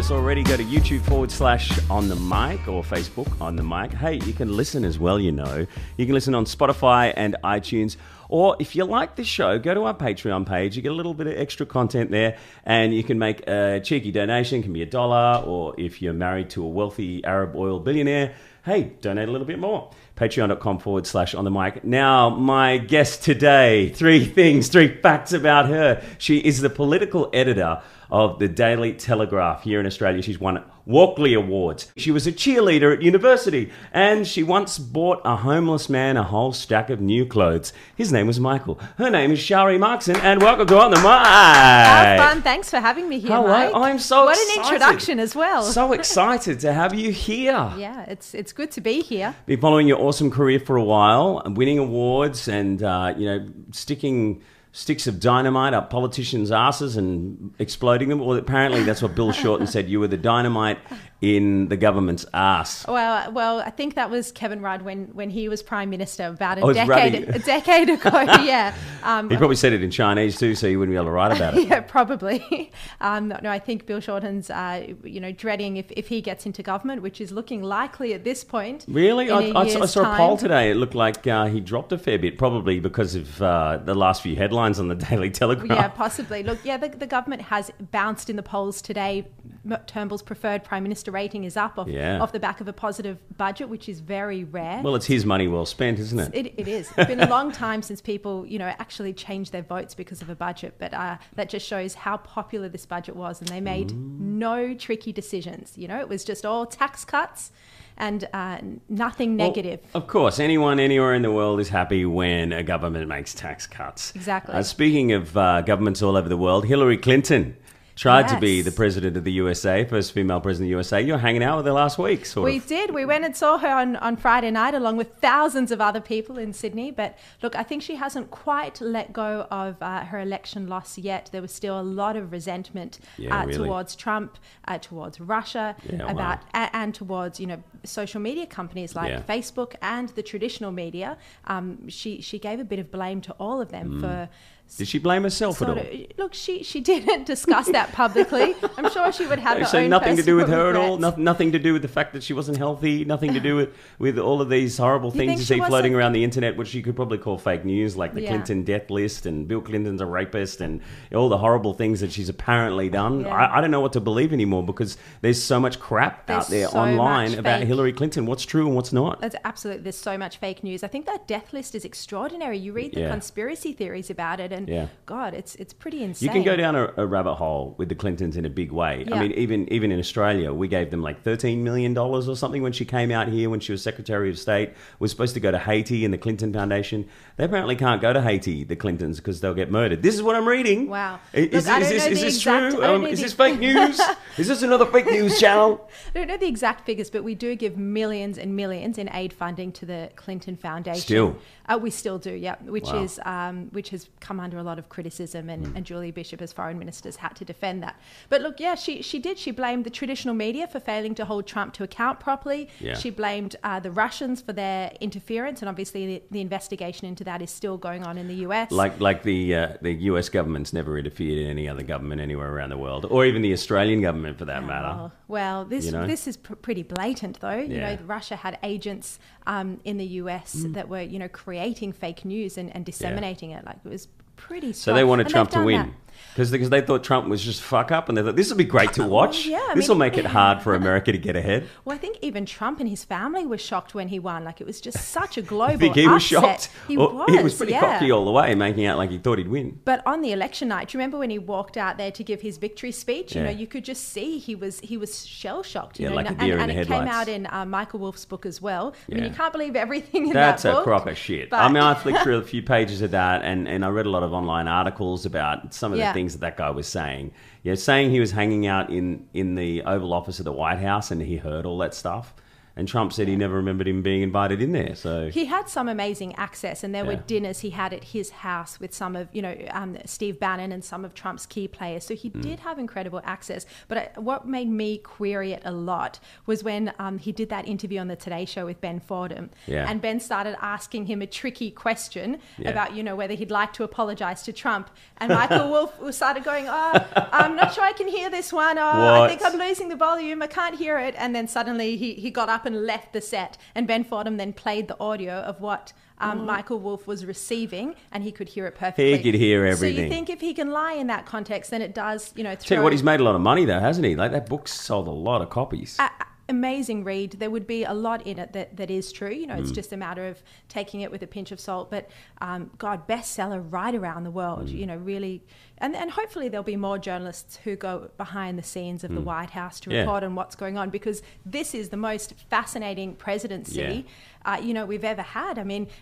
us already, go to YouTube/On The Mic or Facebook On The Mic. Hey, you can listen as well, you know. You can listen on Spotify and iTunes. Or if you like the show, go to our Patreon page. You get a little bit of extra content there, and you can make a cheeky donation. It can be $1, or if you're married to a wealthy Arab oil billionaire, hey, donate a little bit more. Patreon.com/On The Mic. Now, my guest today, 3 facts about her. She is the political editor of the Daily Telegraph here in Australia. She's won Walkley Awards. She was a cheerleader at university, and she once bought a homeless man a whole stack of new clothes. His name was Michael. Her name is Shari Markson, and welcome to On The Mic. How fun. Thanks for having me here, Hello. Mike. I'm so What excited. an introduction as well. So excited to have you here. Yeah, it's good to be here. Been following your awesome career for a while, winning awards and, sticking sticks of dynamite up politicians' asses and exploding them. Well, apparently that's what Bill Shorten said. You were the dynamite in the government's ass. Well, I think that was Kevin Rudd when he was Prime Minister about a decade ago. Yeah, he probably said it in Chinese too, so you wouldn't be able to write about it. Yeah, probably. No, I think Bill Shorten's, dreading if he gets into government, which is looking likely at this point. Really, I saw a poll time. today. It looked like he dropped a fair bit, probably because of the last few headlines on the Daily Telegraph. Yeah, possibly. Look, yeah, the government has bounced in the polls today. Turnbull's preferred Prime Minister rating is up off the back of a positive budget, which is very rare. Well, it's his money well spent, isn't it? It is. It's been a long time since people, actually changed their votes because of a budget, but that just shows how popular this budget was, and they made no tricky decisions. It was just all tax cuts and nothing negative. Well, of course, anyone anywhere in the world is happy when a government makes tax cuts. Exactly. Speaking of governments all over the world, Hillary Clinton tried to be Yes. the president of the USA, first female president of the USA. You're hanging out with her last week, sort We of. did. We went and saw her on Friday night along with thousands of other people in Sydney. But look, I think she hasn't quite let go of her election loss yet. There was still a lot of resentment Really. towards Trump, towards Russia, wow. and towards social media companies like Facebook and the traditional media. She gave a bit of blame to all of them for. Did she blame herself at all? Look, she didn't discuss that publicly. I'm sure she would have her So own nothing to do with her at all? regrets. Nothing to do with the fact that she wasn't healthy? Nothing to do with all of these horrible things think you she see floating wasn't- around the internet, which you could probably call fake news, like the Yeah. Clinton death list and Bill Clinton's a rapist and all the horrible things that she's apparently done? Yeah. I don't know what to believe anymore because there's so much crap out there There's so online much about fake- Hillary Clinton. What's true and what's not? That's absolutely. There's so much fake news. I think that death list is extraordinary. You read the Yeah. conspiracy theories about it, and God, it's pretty insane. You can go down a rabbit hole with the Clintons in a big way. Yeah. I mean, even in Australia, we gave them like $13 million or something when she came out here, when she was Secretary of State. Was supposed to go to Haiti and the Clinton Foundation. They apparently can't go to Haiti, the Clintons, because they'll get murdered. This is what I'm reading. Wow. Is Look, I don't know this the true? exact- I don't know Is the- this fake news? Is this another fake news channel? I don't know the exact figures, but we do give millions and millions in aid funding to the Clinton Foundation. Still? We still do, yeah. Which Wow. is which has come under a lot of criticism, and Julie Bishop, as foreign minister, has had to defend that. But look, yeah, she did. She blamed the traditional media for failing to hold Trump to account properly. Yeah. She blamed the Russians for their interference, and obviously the investigation into that is still going on in the US. Like the US government's never interfered in any other government anywhere around the world, or even the Australian government for that matter. Well, this You know? this is pretty blatant, though. Yeah. Russia had agents in the US that were, creating fake news and disseminating it. Like, it was pretty So strong. they wanted And Trump they've to done win. that. Because they thought Trump was just fuck up, and they thought this will be great to watch. yeah, I This will mean- make it hard for America to get ahead. Well, I think even Trump and his family were shocked when he won. Like, it was just such a global I think he was upset. shocked. He Or was. He was pretty yeah. cocky all the way, making out like he thought he'd win. But on the election night, do you remember when he walked out there to give his victory speech? Yeah. You could just see he was shell shocked. Yeah, like a deer in and the it came headlights. out in Michael Wolff's book as well. I mean, Yeah. you can't believe everything in That's that a book. crock of shit. But- I mean, I flicked through a few pages of that, and I read a lot of online articles about some of the Yeah. things that guy was saying. Yeah, saying he was hanging out in the Oval Office of the White House and he heard all that stuff. And Trump said he never remembered him being invited in there. So he had some amazing access, and there were dinners he had at his house with some of, Steve Bannon and some of Trump's key players. So he did have incredible access. But what made me query it a lot was when he did that interview on the Today Show with Ben Fordham. Yeah. And Ben started asking him a tricky question about, whether he'd like to apologise to Trump. And Michael Wolff started going, I'm not sure I can hear this one. I think I'm losing the volume. I can't hear it. And then suddenly he got up and left the set, and Ben Fordham then played the audio of what Michael Wolff was receiving, and he could hear it perfectly. He could hear everything. So you think if he can lie in that context, then it does, throw... Tell you what, he's made a lot of money though, hasn't he? Like, that book's sold a lot of copies. Amazing read. There would be a lot in it that is true. It's just a matter of taking it with a pinch of salt. But God, bestseller right around the world. Really, and hopefully there'll be more journalists who go behind the scenes of the White House to report on what's going on, because this is the most fascinating presidency we've ever had. I mean,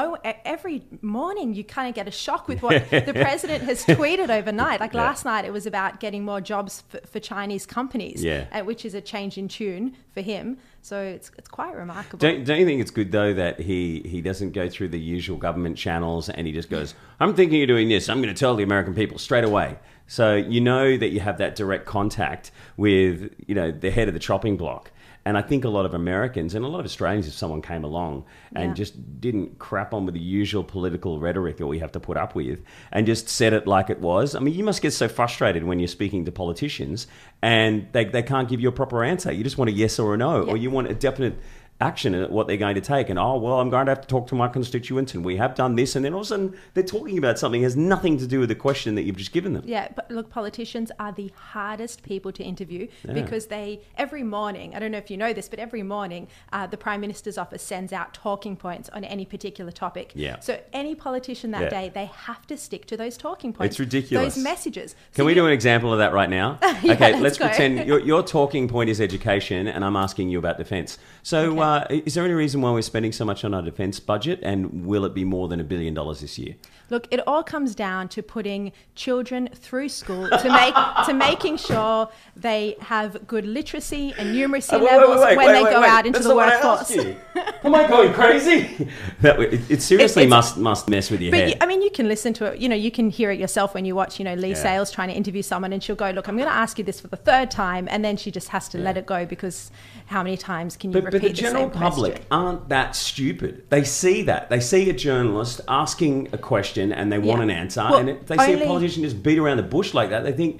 every morning you kind of get a shock with what the president has tweeted overnight. Like last night, it was about getting more jobs for Chinese companies, which is a change in tune for him. So it's quite remarkable. Don't you think it's good though that he doesn't go through the usual government channels and he just goes, I'm thinking of doing this, I'm going to tell the American people straight away. So that you have that direct contact with the head of the chopping block. And I think a lot of Americans and a lot of Australians, if someone came along and just didn't crap on with the usual political rhetoric that we have to put up with and just said it like it was. I mean, you must get so frustrated when you're speaking to politicians and they can't give you a proper answer. You just want a yes or a no, or you want a definite action at what they're going to take. And, I'm going to have to talk to my constituents and we have done this. And then all of a sudden they're talking about something that has nothing to do with the question that you've just given them. Yeah, but look, politicians are the hardest people to interview because every morning, I don't know if you know this, but every morning the Prime Minister's office sends out talking points on any particular topic. Yeah. So any politician that day, they have to stick to those talking points. It's ridiculous. Those messages. Can we do an example of that right now? Okay, let's go. pretend your talking point is education and I'm asking you about defence. So is there any reason why we're spending so much on our defence budget, and will it be more than $1 billion this year? Look, it all comes down to putting children through school to making sure they have good literacy and numeracy levels when they go out into the workforce. Am I going crazy? It seriously must mess with your head. I mean, you can listen to it. You can hear it yourself when you watch, Lee Sales trying to interview someone, and she'll go, look, I'm going to ask you this for the third time, and then she just has to let it go because how many times can you repeat the same question? But the general public aren't that stupid. They see that. They see a journalist asking a question and they want an answer, and they see a politician just beat around the bush like that. They think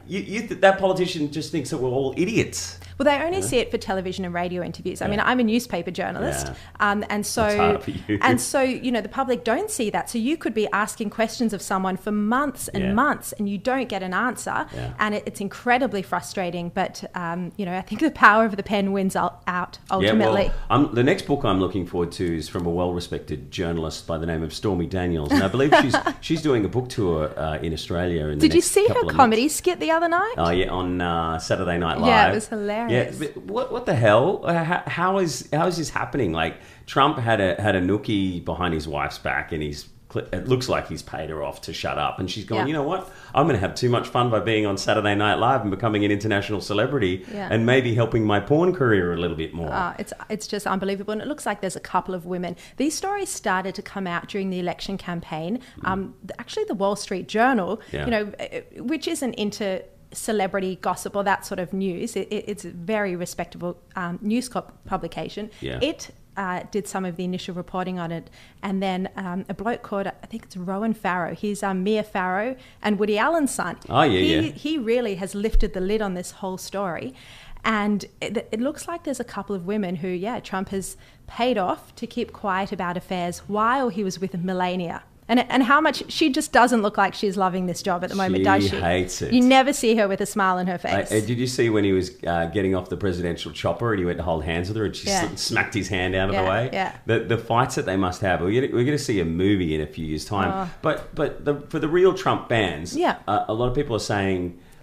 that politician just thinks that we're all idiots. Well, they only see it for television and radio interviews. I mean, I'm a newspaper journalist, and so that's hard for you. And so the public don't see that. So you could be asking questions of someone for months and months, and you don't get an answer, and it's incredibly frustrating. But I think the power of the pen wins out ultimately. Yeah, well, the next book I'm looking forward to is from a well-respected journalist by the name of Stormy Daniels, and I believe she's doing a book tour in Australia. Did you see her comedy skit the other night? Oh yeah, on Saturday Night Live. Yeah, it was hilarious. Yeah, but what the hell? How is this happening? Like, Trump had a nookie behind his wife's back, and it looks like he's paid her off to shut up, and she's gone, you know what? I'm going to have too much fun by being on Saturday Night Live and becoming an international celebrity, and maybe helping my porn career a little bit more. It's just unbelievable, and it looks like there's a couple of women. These stories started to come out during the election campaign. Actually, the Wall Street Journal, which isn't into celebrity gossip or that sort of news. It's a very respectable news publication. Yeah. It did some of the initial reporting on it, and then a bloke called, I think it's Rowan Farrow. He's Mia Farrow and Woody Allen's son. Oh, yeah, He really has lifted the lid on this whole story. And it looks like there's a couple of women who, Trump has paid off to keep quiet about affairs while he was with Melania. And how much she just doesn't look like she's loving this job at the moment, does she? She hates it. You never see her with a smile on her face. Did you see when he was getting off the presidential chopper and he went to hold hands with her and she smacked his hand out of the way? Yeah. The fights that they must have. We're going to see a movie in a few years' time. But for the real Trump fans, a lot of people are saying,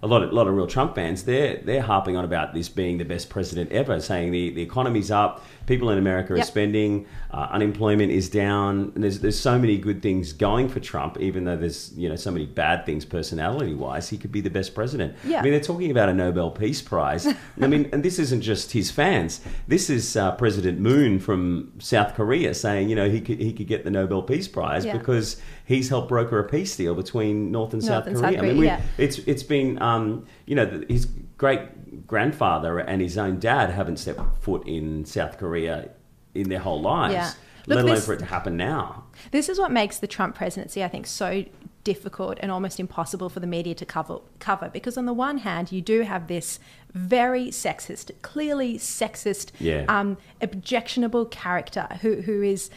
a lot of real Trump fans, they're harping on about this being the best president ever, saying the economy's up, people in America are spending, unemployment is down, and there's so many good things going for Trump, even though there's so many bad things personality-wise. He could be the best president. Yeah. I mean, they're talking about a Nobel Peace Prize. I mean, and this isn't just his fans. This is President Moon from South Korea saying, he could get the Nobel Peace Prize because he's helped broker a peace deal between North and South Korea. I mean, it's been, his great-grandfather and his own dad haven't stepped foot in South Korea in their whole lives, let alone for it to happen now. This is what makes the Trump presidency, I think, so difficult and almost impossible for the media to cover, because on the one hand you do have this very sexist, clearly sexist, objectionable character who is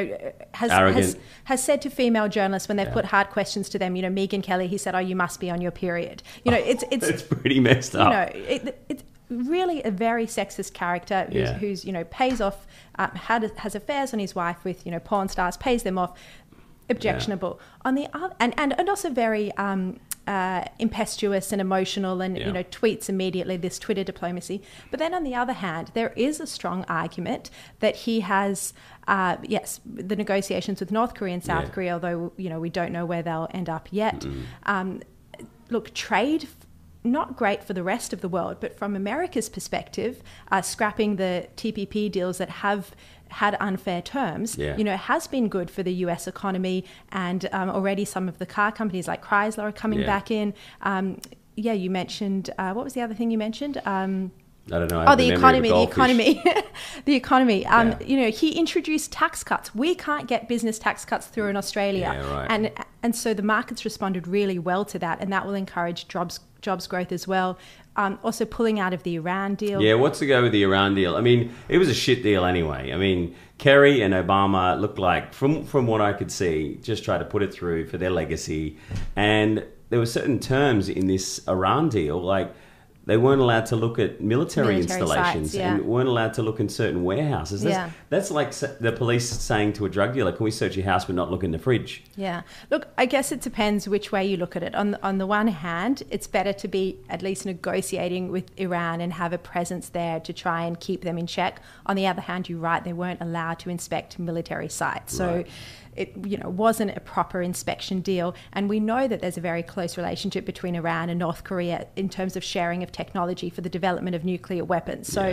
has said to female journalists when they've put hard questions to them, Megyn Kelly, he said, "Oh, you must be on your period." It's pretty messed up. It's really a very sexist character who's pays off, has affairs on his wife with porn stars, pays them off. Objectionable on the other, and also very impetuous and emotional, and tweets immediately, this Twitter diplomacy. But then on the other hand, there is a strong argument that he has the negotiations with North Korea and South Korea, although we don't know where they'll end up yet. Look, trade, not great for the rest of the world, but from America's perspective, scrapping the TPP deals that have had unfair terms, has been good for the US economy, and already some of the car companies like Chrysler are coming back in. You mentioned, what was the other thing you mentioned? I don't know. The economy. The economy. He introduced tax cuts. We can't get business tax cuts through in Australia. Yeah, right. And so the markets responded really well to that, and that will encourage jobs growth as well. Also pulling out of the Iran deal. Yeah, what's the go with the Iran deal? I mean, it was a shit deal anyway. I mean, Kerry and Obama looked like, from what I could see, just tried to put it through for their legacy. And there were certain terms in this Iran deal, like they weren't allowed to look at military installations sites, and weren't allowed to look in certain warehouses. That's like the police saying to a drug dealer, "Can we search your house but not look in the fridge?" Yeah. Look, I guess it depends which way you look at it. On the one hand, it's better to be at least negotiating with Iran and have a presence there to try and keep them in check. On the other hand, you're right, they weren't allowed to inspect military sites. So it wasn't a proper inspection deal, and we know that there's a very close relationship between Iran and North Korea in terms of sharing of technology for the development of nuclear weapons. So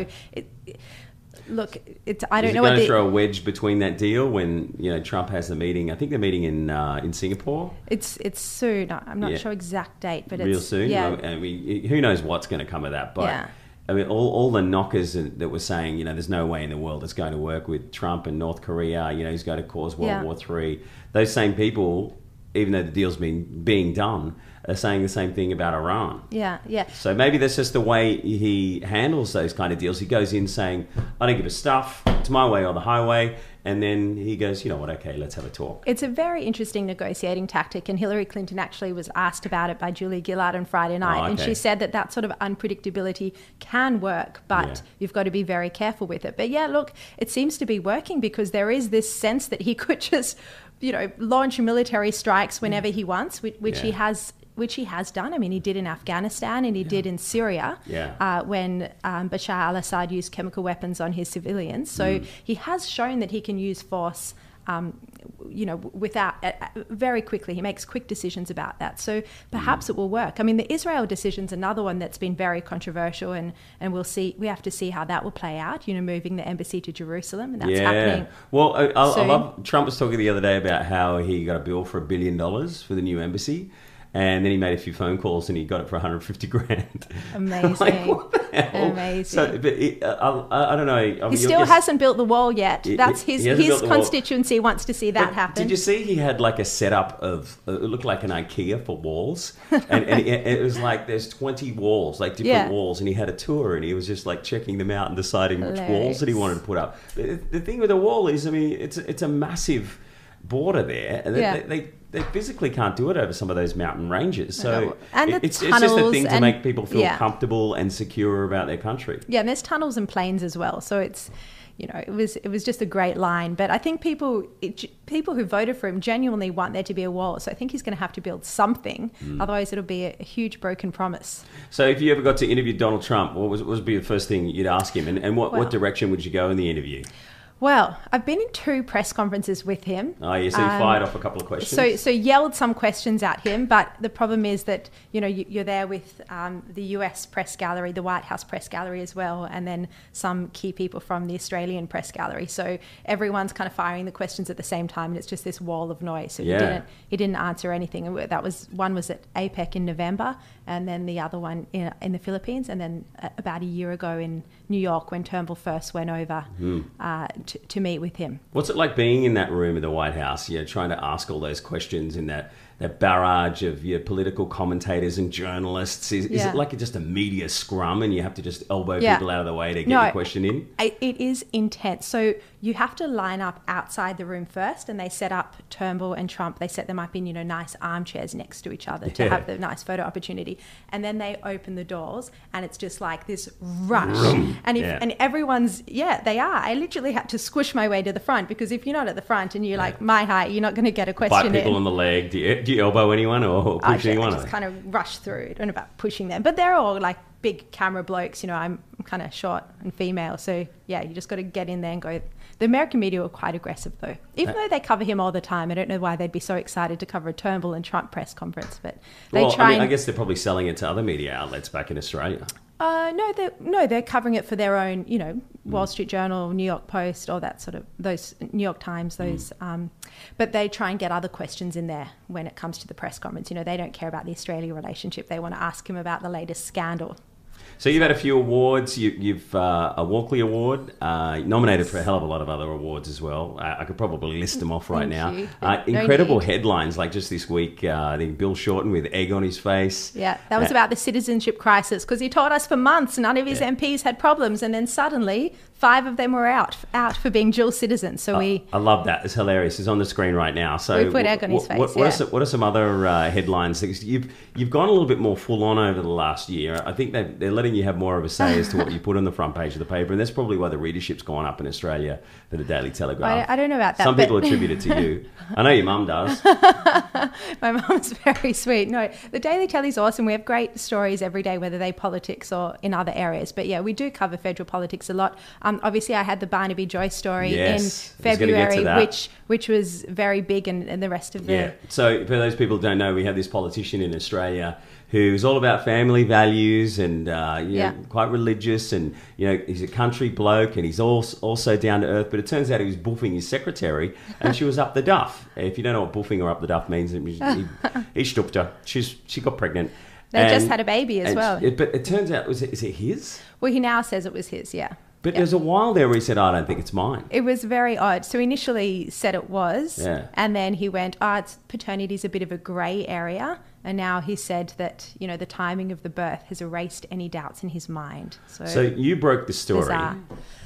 I don't know. Going to throw a wedge between that deal when Trump has the meeting. I think they're meeting in Singapore. It's soon. I'm not sure exact date, but real it's soon. Yeah. I mean, who knows what's going to come of that? But I mean, all the knockers that were saying, there's no way in the world it's going to work with Trump and North Korea. He's going to cause World War III. Those same people, even though the deal's being done, are saying the same thing about Iran. Yeah. So maybe that's just the way he handles those kind of deals. He goes in saying, "I don't give a stuff. It's my way or the highway." And then he goes, "You know what? Okay, let's have a talk." It's a very interesting negotiating tactic, and Hillary Clinton actually was asked about it by Julie Gillard on Friday night, and she said that sort of unpredictability can work, but you've got to be very careful with it. But look, it seems to be working, because there is this sense that he could just, launch military strikes whenever he wants, which he has done. I mean, he did in Afghanistan, and he did in Syria when Bashar al-Assad used chemical weapons on his civilians. So he has shown that he can use force, without very quickly. He makes quick decisions about that. So perhaps it will work. I mean, the Israel decision's another one that's been very controversial, and we'll see. We have to see how that will play out. Moving the embassy to Jerusalem, and that's happening. Well, I love. Trump was talking the other day about how he got a bill for $1 billion for the new embassy. And then he made a few phone calls and he got it for $150,000. Amazing. Like, what the hell? Amazing. So, but I don't know. I mean, he still hasn't built the wall yet. That's his constituency wants to see that happen. Did you see he had like a setup of, it looked like an IKEA for walls. and it was like there's 20 walls, like different walls. And he had a tour and he was just like checking them out and deciding which walls that he wanted to put up. The thing with the wall is, I mean, it's a massive border there. They physically can't do it over some of those mountain ranges. So it's just a thing to make people feel comfortable and secure about their country. Yeah, and there's tunnels and plains as well. So it's, it was just a great line. But I think people who voted for him genuinely want there to be a wall. So I think he's going to have to build something. Otherwise, it'll be a huge broken promise. So if you ever got to interview Donald Trump, what would be the first thing you'd ask him? And what direction would you go in the interview? Well, I've been in 2 press conferences with him. Oh, yeah, so you fired off a couple of questions. So yelled some questions at him, but the problem is that, you're there with the US press gallery, the White House press gallery as well, and then some key people from the Australian press gallery. So everyone's kind of firing the questions at the same time, and it's just this wall of noise. So he didn't answer anything. And one was at APEC in November, and then the other one in the Philippines, and then about a year ago in New York when Turnbull first went over to meet with him. What's it like being in that room at the White House, trying to ask all those questions in that barrage of political commentators and journalists? Is it like just a media scrum and you have to just elbow people out of the way to get your question in? It is intense. So you have to line up outside the room first, and they set up Turnbull and Trump. They set them up in, nice armchairs next to each other to have the nice photo opportunity. And then they open the doors, and it's just like this rush. And everyone's, they are. I literally had to squish my way to the front, because if you're not at the front and you're like my height, you're not going to get a question in. Bite people on the leg. Do you elbow anyone or push anyone? I just kind of rush through. I don't know about pushing them, but they're all like big camera blokes. I'm kind of short and female, so you just got to get in there and go. The American media were quite aggressive, though. Even though they cover him all the time, I don't know why they'd be so excited to cover a Turnbull and Trump press conference. But I guess they're probably selling it to other media outlets back in Australia. They're covering it for their own, Wall Street Journal, New York Post, all that sort of, those New York Times, those. But they try and get other questions in there when it comes to the press conference. They don't care about the Australia relationship. They want to ask him about the latest scandal. So you've had a few awards. You've a Walkley Award, nominated for a hell of a lot of other awards as well. I could probably list them off right now. Incredible headlines, like just this week, I think Bill Shorten with egg on his face. Yeah, that was about the citizenship crisis, because he told us for months none of his MPs had problems, and then suddenly 5 of them were out for being dual citizens. So I love that. It's hilarious. It's on the screen right now. So we put egg on his face. What are some other headlines? You've gone a little bit more full on over the last year. I think they're letting you have more of a say as to what you put on the front page of the paper, and that's probably why the readership's gone up in Australia for the Daily Telegraph. I don't know about that. Some people attribute it to you. I know your mum does. My mum's very sweet. No, the Daily Telly's awesome. We have great stories every day, whether they politics or in other areas. But we do cover federal politics a lot. Obviously, I had the Barnaby Joyce story in February, which was very big, and the rest of the... Yeah. So for those people who don't know, we have this politician in Australia who's all about family values and quite religious, and he's a country bloke, and he's also down to earth. But it turns out he was boofing his secretary, and she was up the duff. If you don't know what boofing or up the duff means, he stooped her. She got pregnant. They just had a baby as well. But it turns out, is it his? Well, he now says it was his, yeah. But there's a while there where he said, I don't think it's mine. It was very odd. So he initially said it was, and then he went, paternity is a bit of a grey area. And now he said that, the timing of the birth has erased any doubts in his mind. So you broke the story. Bizarre.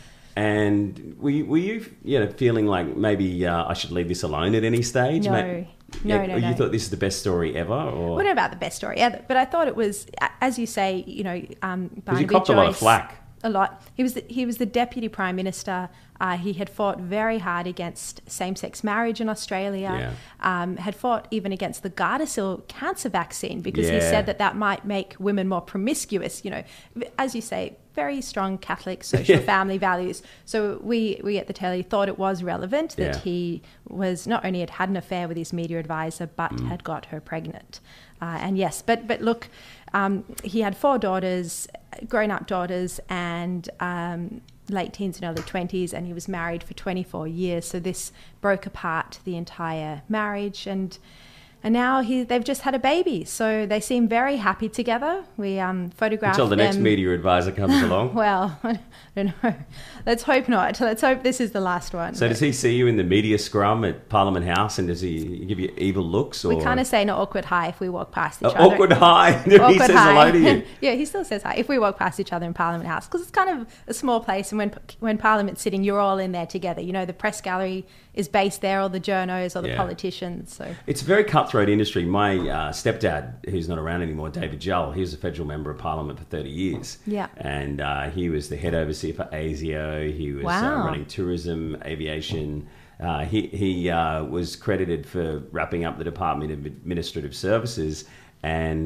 And were you feeling like maybe I should leave this alone at any stage? No. No. You thought this is the best story ever? Or? Well, not about the best story ever, but I thought it was, as you say, Barnaby you copped Joyce, a lot of flack. A lot. He was the deputy prime minister. He had fought very hard against same-sex marriage in Australia. Had fought even against the Gardasil cancer vaccine, because he said that might make women more promiscuous. As you say, very strong Catholic social family values. So we at the Telly thought it was relevant that he was not only had an affair with his media advisor, but had got her pregnant. But look, he had 4 daughters, grown-up daughters, and late teens and early 20s, and he was married for 24 years. So this broke apart the entire marriage, and now they've just had a baby. So they seem very happy together. We photographed until the next media advisor comes along. Well, I don't know. Let's hope not. Let's hope this is the last one. So does he see you in the media scrum at Parliament House, and does he give you evil looks? Or? We kind of say an awkward hi if we walk past each other. Awkward hi? He says hello to you? Yeah, he still says hi if we walk past each other in Parliament House, because it's kind of a small place, and when Parliament's sitting, you're all in there together. The press gallery is based there, or the journos or the Yeah. politicians. So It's a very cutthroat industry. My stepdad, who's not around anymore, David Jull, he was a federal member of parliament for 30 years. Yeah. And he was the head overseer for ASIO. He was Wow. running tourism, aviation. He was credited for wrapping up the Department of Administrative Services and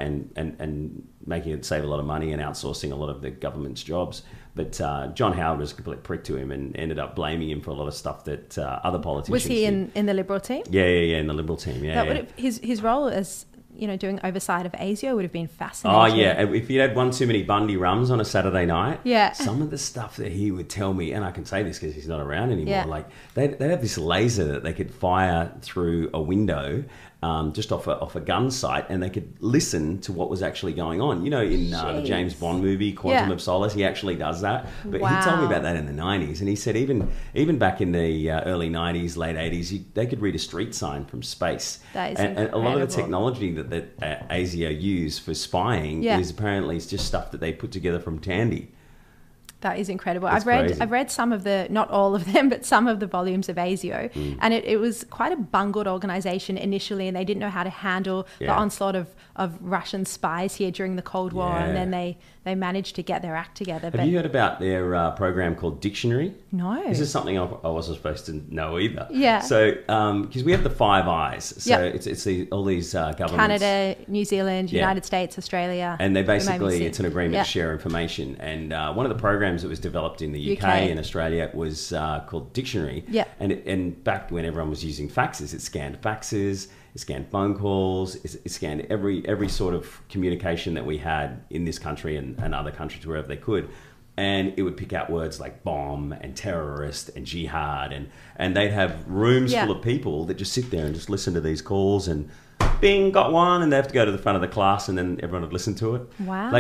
making it save a lot of money and outsourcing a lot of the government's jobs. But John Howard was a complete prick to him and ended up blaming him for a lot of stuff that other politicians was he did. in the Liberal team? Yeah, in the Liberal team, yeah. That yeah. would have, his role as, you know, doing oversight of ASIO would have been Oh, fascinating. yeah. If you had one too many Bundy rums on a Saturday night, Yeah. some of the stuff that he would tell me, and I can say this because he's not around anymore, Yeah. like they'd have this laser that they could fire through a window just off a gun sight, and they could listen to what was actually going on. You know, in the Jeez. James Bond movie, Quantum Yeah. of Solace, he actually does that. But Wow. he told me about that in the 90s, and he said even back in the early 90s, late 80s, they could read a street sign from space. That is and a lot of the incredible. technology that ASIO use for spying Yeah. is apparently it's just stuff that they put together from Tandy. That is incredible. It's crazy. I've read some of the, not all of them, but some of the volumes of ASIO, and it was quite a bungled organisation initially, and they didn't know how to handle the Yeah. onslaught of Russian spies here during the Cold War, and Yeah. then they managed to get their act together. Have you heard about their program called Dictionary? No. This is something I wasn't supposed to know either. Yeah. So, because we have the Five Eyes, so Yep. it's all these governments. Canada, New Zealand, Yeah. United States, Australia. And they basically, Maybe it's an agreement Yeah. to share information. And one of the programs that was developed in the UK and Australia was called Dictionary. Yeah. And back when everyone was using faxes, it scanned faxes, it scanned phone calls, it scanned every sort of communication that we had in this country and other countries wherever they could. And it would pick out words like bomb and terrorist and jihad. And they'd have rooms Yeah. full of people that just sit there and just listen to these calls and bing, got one, and they have to go to the front of the class, and then everyone would listen to it. Wow.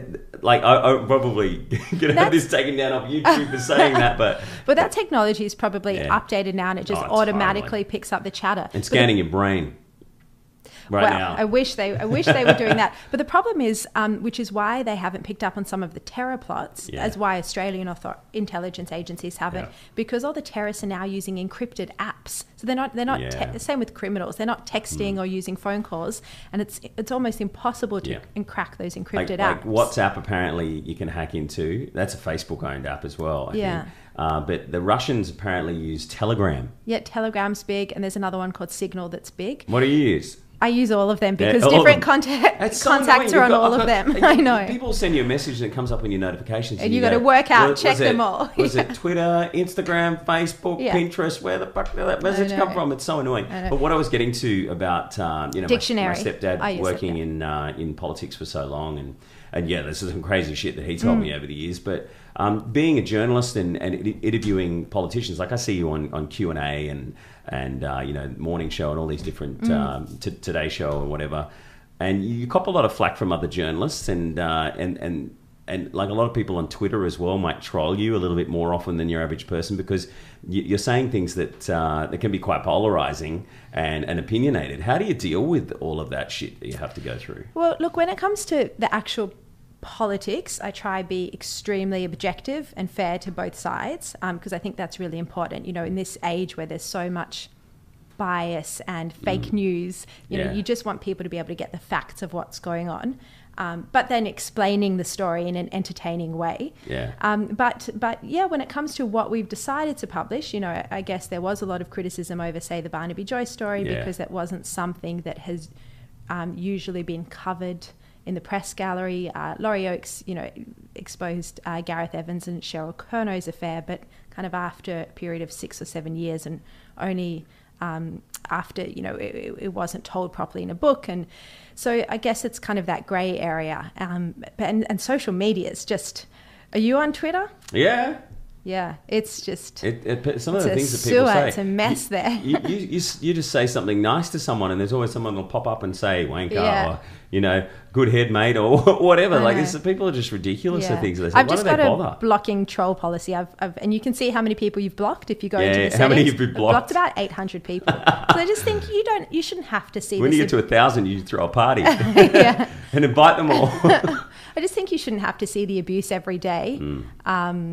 I probably gonna have this taken down off YouTube for saying that, but But that technology is probably Yeah. updated now, and it just Oh, automatically totally. picks up the chatter. and But scanning your brain right well, now. I wish they were doing that. But the problem is, which is why they haven't picked up on some of the terror plots, Yeah. as why Australian intelligence agencies haven't, Yeah. because all the terrorists are now using encrypted apps. So they're not Yeah. same with criminals. They're not texting or using phone calls, and it's almost impossible to Yeah. crack those like encrypted apps. WhatsApp apparently you can hack into. That's a Facebook-owned app as well, I Yeah. think. But the Russians apparently use Telegram. Yeah, Telegram's big, and there's another one called Signal that's big. What do you use? I use all of them because all of different them. contacts So are annoying. on You've all of them. I know. People send you a message and it comes up in your notifications. And you got to work out, was check it- them all. Was it Twitter, Instagram, Facebook, Yeah. Pinterest? Where the fuck did that message know. come from? It's so annoying. I know. But what I was getting to about, Dictionary. my stepdad I use it, working in politics for so long, and yeah, there's some crazy shit that he told me over the years. But being a journalist and interviewing politicians, like I see you on Q&A and morning show and all these different Today Show and whatever, and you cop a lot of flack from other journalists and like a lot of people on Twitter as well might troll you a little bit more often than your average person because you're saying things that can be quite polarizing and opinionated. How do you deal with all of that shit that you have to go through? Well, look, when it comes to the actual politics, I try to be extremely objective and fair to both sides because I think that's really important. You know, in this age where there's so much bias and fake news, you know, Yeah. you just want people to be able to get the facts of what's going on, but then explaining the story in an entertaining way. Yeah. But yeah, when it comes to what we've decided to publish, you know, I guess there was a lot of criticism over, say, the Barnaby Joyce story Yeah. because that wasn't something that has usually been covered in the press gallery. Laurie Oakes, you know, exposed Gareth Evans and Cheryl Kernow's affair, but kind of after a period of 6 or 7 years and only after, you know, it wasn't told properly in a book. And so I guess it's kind of that grey area. And social media is just... Are you on Twitter? Yeah. Yeah, it's just... Some of it's the a things that people sewer, say. it's a mess there. You just say something nice to someone, and there's always someone will pop up and say "wanker" Yeah. or good head, mate, or whatever. I Like know. people are just ridiculous Yeah. at things. They say, I've why just do they got bother? a blocking troll policy. and you can see how many people you've blocked if you go Yeah, into the settings. how many have you I've blocked? blocked about 800 people. So I just think you shouldn't have to see When this. you get to 1,000, you throw a party Yeah. and invite them all. I just think you shouldn't have to see the abuse every day. Mm.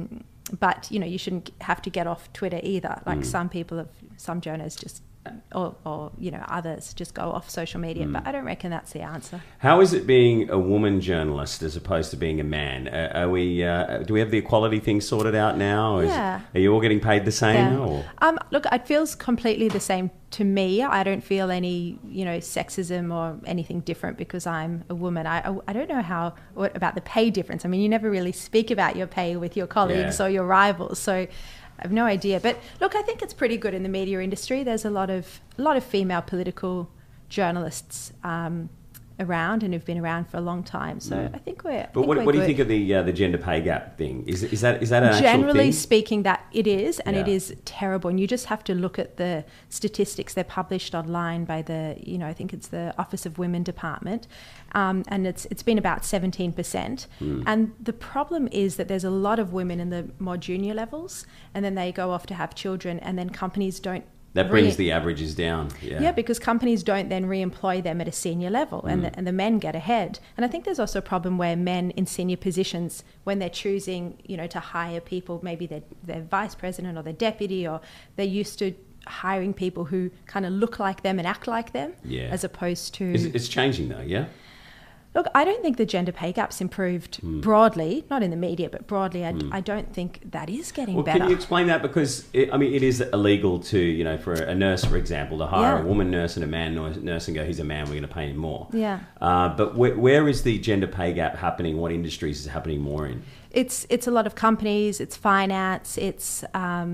But, you know, you shouldn't have to get off Twitter either. Like some journalists just, or you know, others just go off social media. But I don't reckon that's the answer. How is it being a woman journalist as opposed to being a man? Do we have the equality thing sorted out now? Yeah. Are you all getting paid the same now? Or? Look, it feels completely the same to me. I don't feel any, you know, sexism or anything different because I'm a woman. I don't know what about the pay difference. I mean, you never really speak about your pay with your colleagues or your rivals. So I have no idea. But look, I think it's pretty good in the media industry. There's a lot of female political journalists around and who've been around for a long time. So I think we're. But what do you think of the gender pay gap thing? Is that an actual thing? Generally speaking, that it is, and it is terrible. And you just have to look at the statistics. They're published online by the, you know, I think it's the Office of Women Department, and it's been about 17%. And the problem is that there's a lot of women in the more junior levels, and then they go off to have children, and then companies don't. That brings the averages down. Yeah, because companies don't then re-employ them at a senior level, and the men get ahead. And I think there's also a problem where men in senior positions, when they're choosing, you know, to hire people, maybe they're vice president or they're deputy, or they're used to hiring people who kind of look like them and act like them, as opposed to. It's changing though, yeah. Look, I don't think the gender pay gap's improved broadly, not in the media, but broadly. I don't think that is getting better. Can you explain that? Because, it is illegal to, you know, for a nurse, for example, to hire a woman nurse and a man nurse and go, he's a man, we're going to pay him more. Yeah. But where is the gender pay gap happening? What industries is it happening more in? It's a lot of companies, it's finance, it's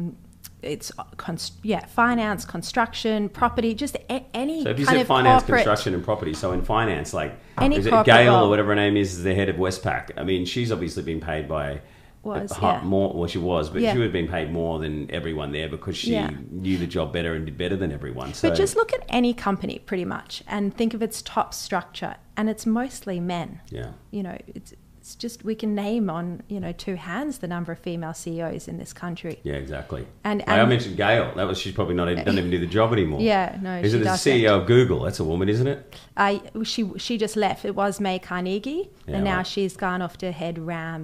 finance, construction, property, just any. So if you kind said of finance, corporate, construction, and property, so in finance, like any is it corporate Gail role. or whatever her name is the head of Westpac? I mean, she's obviously been paid by more. Well, she was, but she would have been paid more than everyone there because she knew the job better and did better than everyone. So. But just look at any company, pretty much, and think of its top structure, and it's mostly men. Yeah. You know, it's just, we can name on, you know, two hands the number of female CEOs in this country. Yeah, exactly. And I mentioned Gail. She's probably doesn't even do the job anymore. Yeah, no, Is it the CEO of Google? That's a woman, isn't it? She just left. It was May Carnegie, and now right. she's gone off to head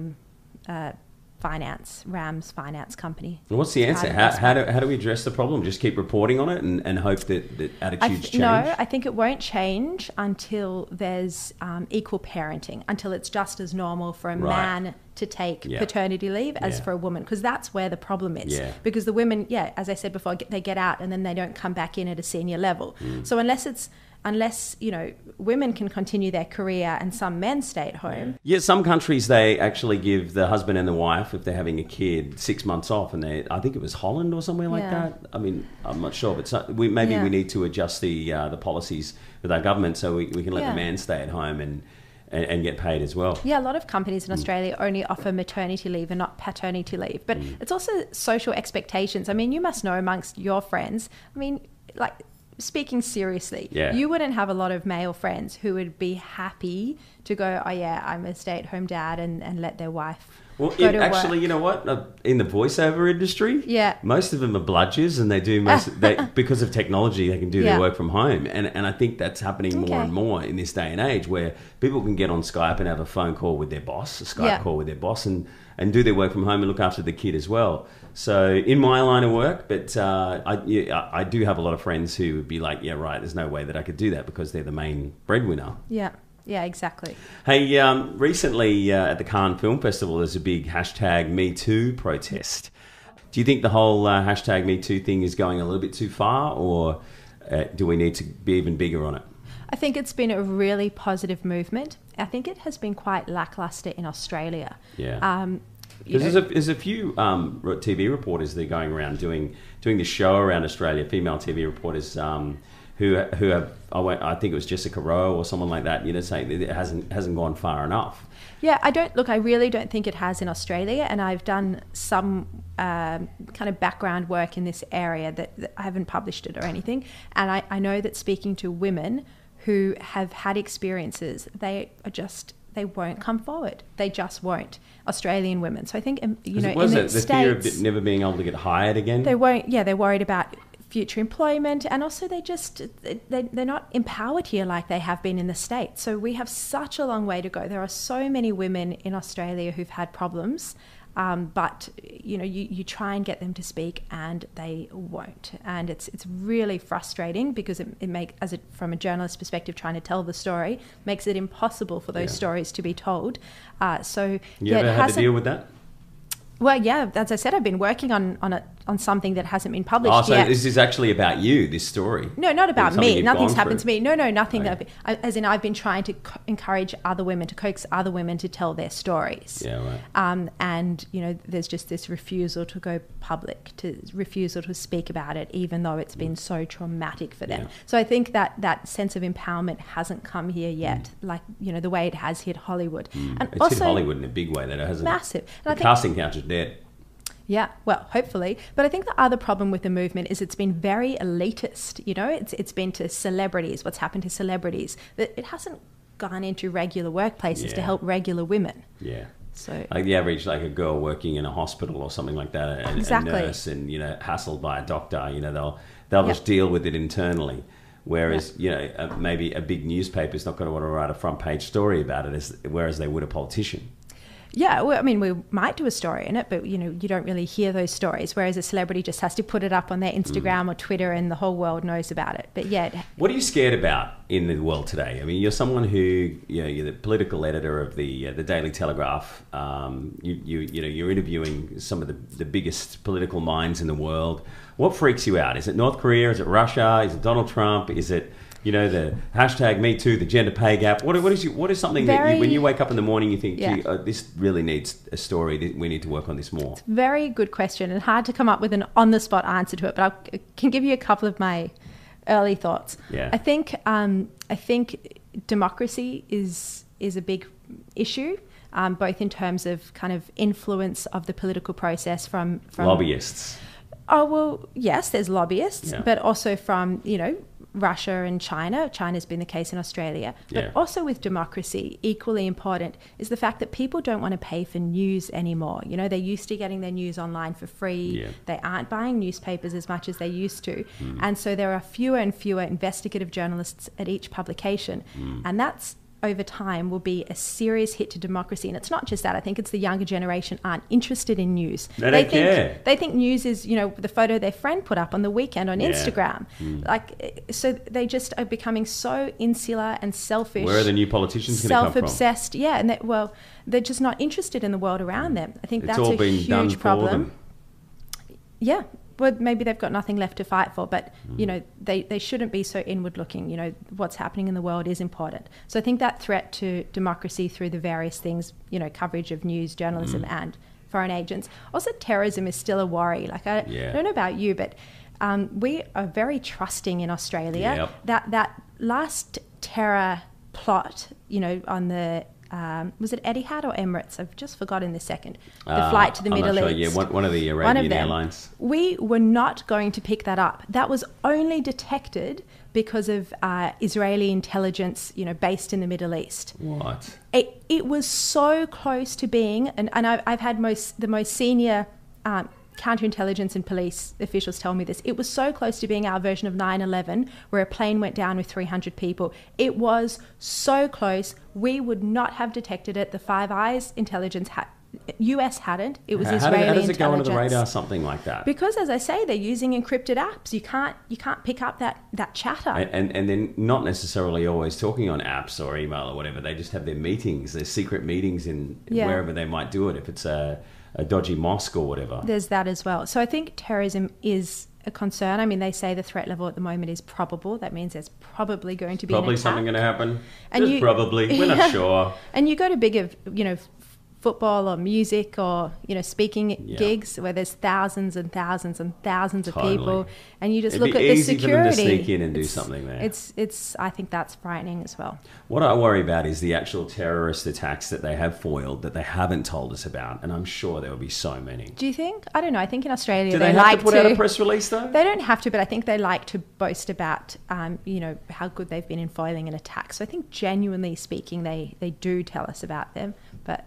Ram's finance company. Well, what's the answer? How do we address the problem? Just keep reporting on it and hope that attitudes change? No, I think it won't change until there's equal parenting, until it's just as normal for a man to take paternity leave as for a woman, because that's where the problem is. Yeah. Because the women, as I said before, they get out and then they don't come back in at a senior level. So unless, you know, women can continue their career and some men stay at home. Yeah, some countries, they actually give the husband and the wife, if they're having a kid, 6 months off. And I think it was Holland or somewhere like that. I mean, I'm not sure, but we need to adjust the policies with our government so we can let the man stay at home and get paid as well. Yeah, a lot of companies in Australia only offer maternity leave and not paternity leave. But it's also social expectations. I mean, you must know amongst your friends, I mean, like, speaking seriously, you wouldn't have a lot of male friends who would be happy to go, oh yeah, I'm a stay-at-home dad, and let their wife go to actually, work. You know what? In the voiceover industry, most of them are bludgers, and they do because of technology, they can do their work from home. And I think that's happening more and more in this day and age, where people can get on Skype and have a phone call with their boss, a Skype call with their boss, and do their work from home and look after the kid as well. So in my line of work, but I do have a lot of friends who would be like, yeah, right, there's no way that I could do that because they're the main breadwinner. Yeah, exactly. Hey, recently at the Cannes Film Festival, there's a big hashtag #MeToo protest. Do you think the whole hashtag #MeToo thing is going a little bit too far, or do we need to be even bigger on it? I think it's been a really positive movement. I think it has been quite lackluster in Australia. Yeah. Because there's a few TV reporters that are going around doing this show around Australia, female TV reporters who have, I think it was Jessica Rowe or someone like that, you know, saying that it hasn't gone far enough. Yeah, I really don't think it has in Australia, and I've done some kind of background work in this area that I haven't published it or anything, and I know that speaking to women who have had experiences, they won't come forward. They just won't. Australian women. So I think, you know, in the States, fear of never being able to get hired again? They won't. Yeah, they're worried about future employment, and also they're not empowered here like they have been in the States. So we have such a long way to go. There are so many women in Australia who've had problems, But you try and get them to speak, and they won't. And it's really frustrating because from a journalist perspective, trying to tell the story makes it impossible for those stories to be told. So you ever had to deal with that? Well, yeah, as I said, I've been working on something that hasn't been published yet. So this is actually about you, this story? No, not about me. Nothing's happened to me. No, nothing. Okay. As in, I've been trying to encourage other women, to coax other women to tell their stories. Yeah, right. And, there's just this refusal to go public, refusal to speak about it, even though it's been so traumatic for them. Yeah. So I think that sense of empowerment hasn't come here yet, like, the way it has hit Hollywood. And it's also, hit Hollywood in a big way, that it hasn't. Massive. And the casting couch is dead. Yeah, well, hopefully. But I think the other problem with the movement is it's been very elitist. It's been to celebrities, what's happened to celebrities. That it hasn't gone into regular workplaces to help regular women. Yeah. So like the average, like a girl working in a hospital or something like that, a nurse, and hassled by a doctor, they'll just deal with it internally. Whereas maybe a big newspaper's not going to want to write a front page story about it, whereas they would a politician. Yeah, well, I mean, we might do a story in it, but, you don't really hear those stories, whereas a celebrity just has to put it up on their Instagram or Twitter and the whole world knows about it. But yeah. What are you scared about in the world today? I mean, you're someone who, you're the political editor of the Daily Telegraph. You're interviewing some of the biggest political minds in the world. What freaks you out? Is it North Korea? Is it Russia? Is it Donald Trump? Is it... the hashtag Me Too, the gender pay gap. What is something that when you wake up in the morning, you think, gee, this really needs a story. We need to work on this more. It's a very good question, and hard to come up with an on-the-spot answer to it. But I can give you a couple of my early thoughts. Yeah. I think democracy is a big issue, both in terms of kind of influence of the political process from lobbyists. Oh well, yes, there's lobbyists, but also from Russia and China. China's been the case in Australia. But also with democracy, equally important is the fact that people don't want to pay for news anymore. They're used to getting their news online for free. Yeah. They aren't buying newspapers as much as they used to. And so there are fewer and fewer investigative journalists at each publication. And that's, over time, will be a serious hit to democracy. And it's not just that. I think it's the younger generation aren't interested in news. They don't care. They think news is, the photo their friend put up on the weekend on Instagram. So they just are becoming so insular and selfish. Where are the new politicians going to come from? Self-obsessed, and they're just not interested in the world around them. I think that's a huge problem. Yeah. Well, maybe they've got nothing left to fight for, but, they shouldn't be so inward-looking. What's happening in the world is important. So I think that threat to democracy through the various things, coverage of news, journalism and foreign agents. Also, terrorism is still a worry. Like, I don't know about you, but we are very trusting in Australia. Yep. That last terror plot, on the... was it Etihad or Emirates? I've just forgotten the second. The flight to the Middle East. Yeah, one of the Arabian airlines. We were not going to pick that up. That was only detected because of Israeli intelligence, based in the Middle East. What? It was so close to being, and I've had the most senior counterintelligence and police officials tell me this. It was so close to being our version of 9/11, where a plane went down with 300 people. It was so close. We would not have detected it. The Five Eyes intelligence US hadn't. It was Israeli intelligence. How does it go under the radar, something like that? Because, as I say, they're using encrypted apps. You can't pick up that chatter. And they're not necessarily always talking on apps or email or whatever. They just have their meetings, their secret meetings in wherever they might do it. If it's a dodgy mosque or whatever. There's that as well. So I think terrorism is a concern. I mean, they say the threat level at the moment is probable. That means there's probably going to be probably an attack. Something going to happen. And probably. We're not sure. And you go to bigger, football or music or speaking gigs where there's thousands and thousands and thousands of people, and you just look at the security. It'd be easy for them to sneak in and do something there. It's. I think that's frightening as well. What I worry about is the actual terrorist attacks that they have foiled that they haven't told us about, and I'm sure there will be so many. Do you think? I don't know. I think in Australia do they have to put out a press release though? They don't have to, but I think they like to boast about how good they've been in foiling an attack. So I think, genuinely speaking, they do tell us about them,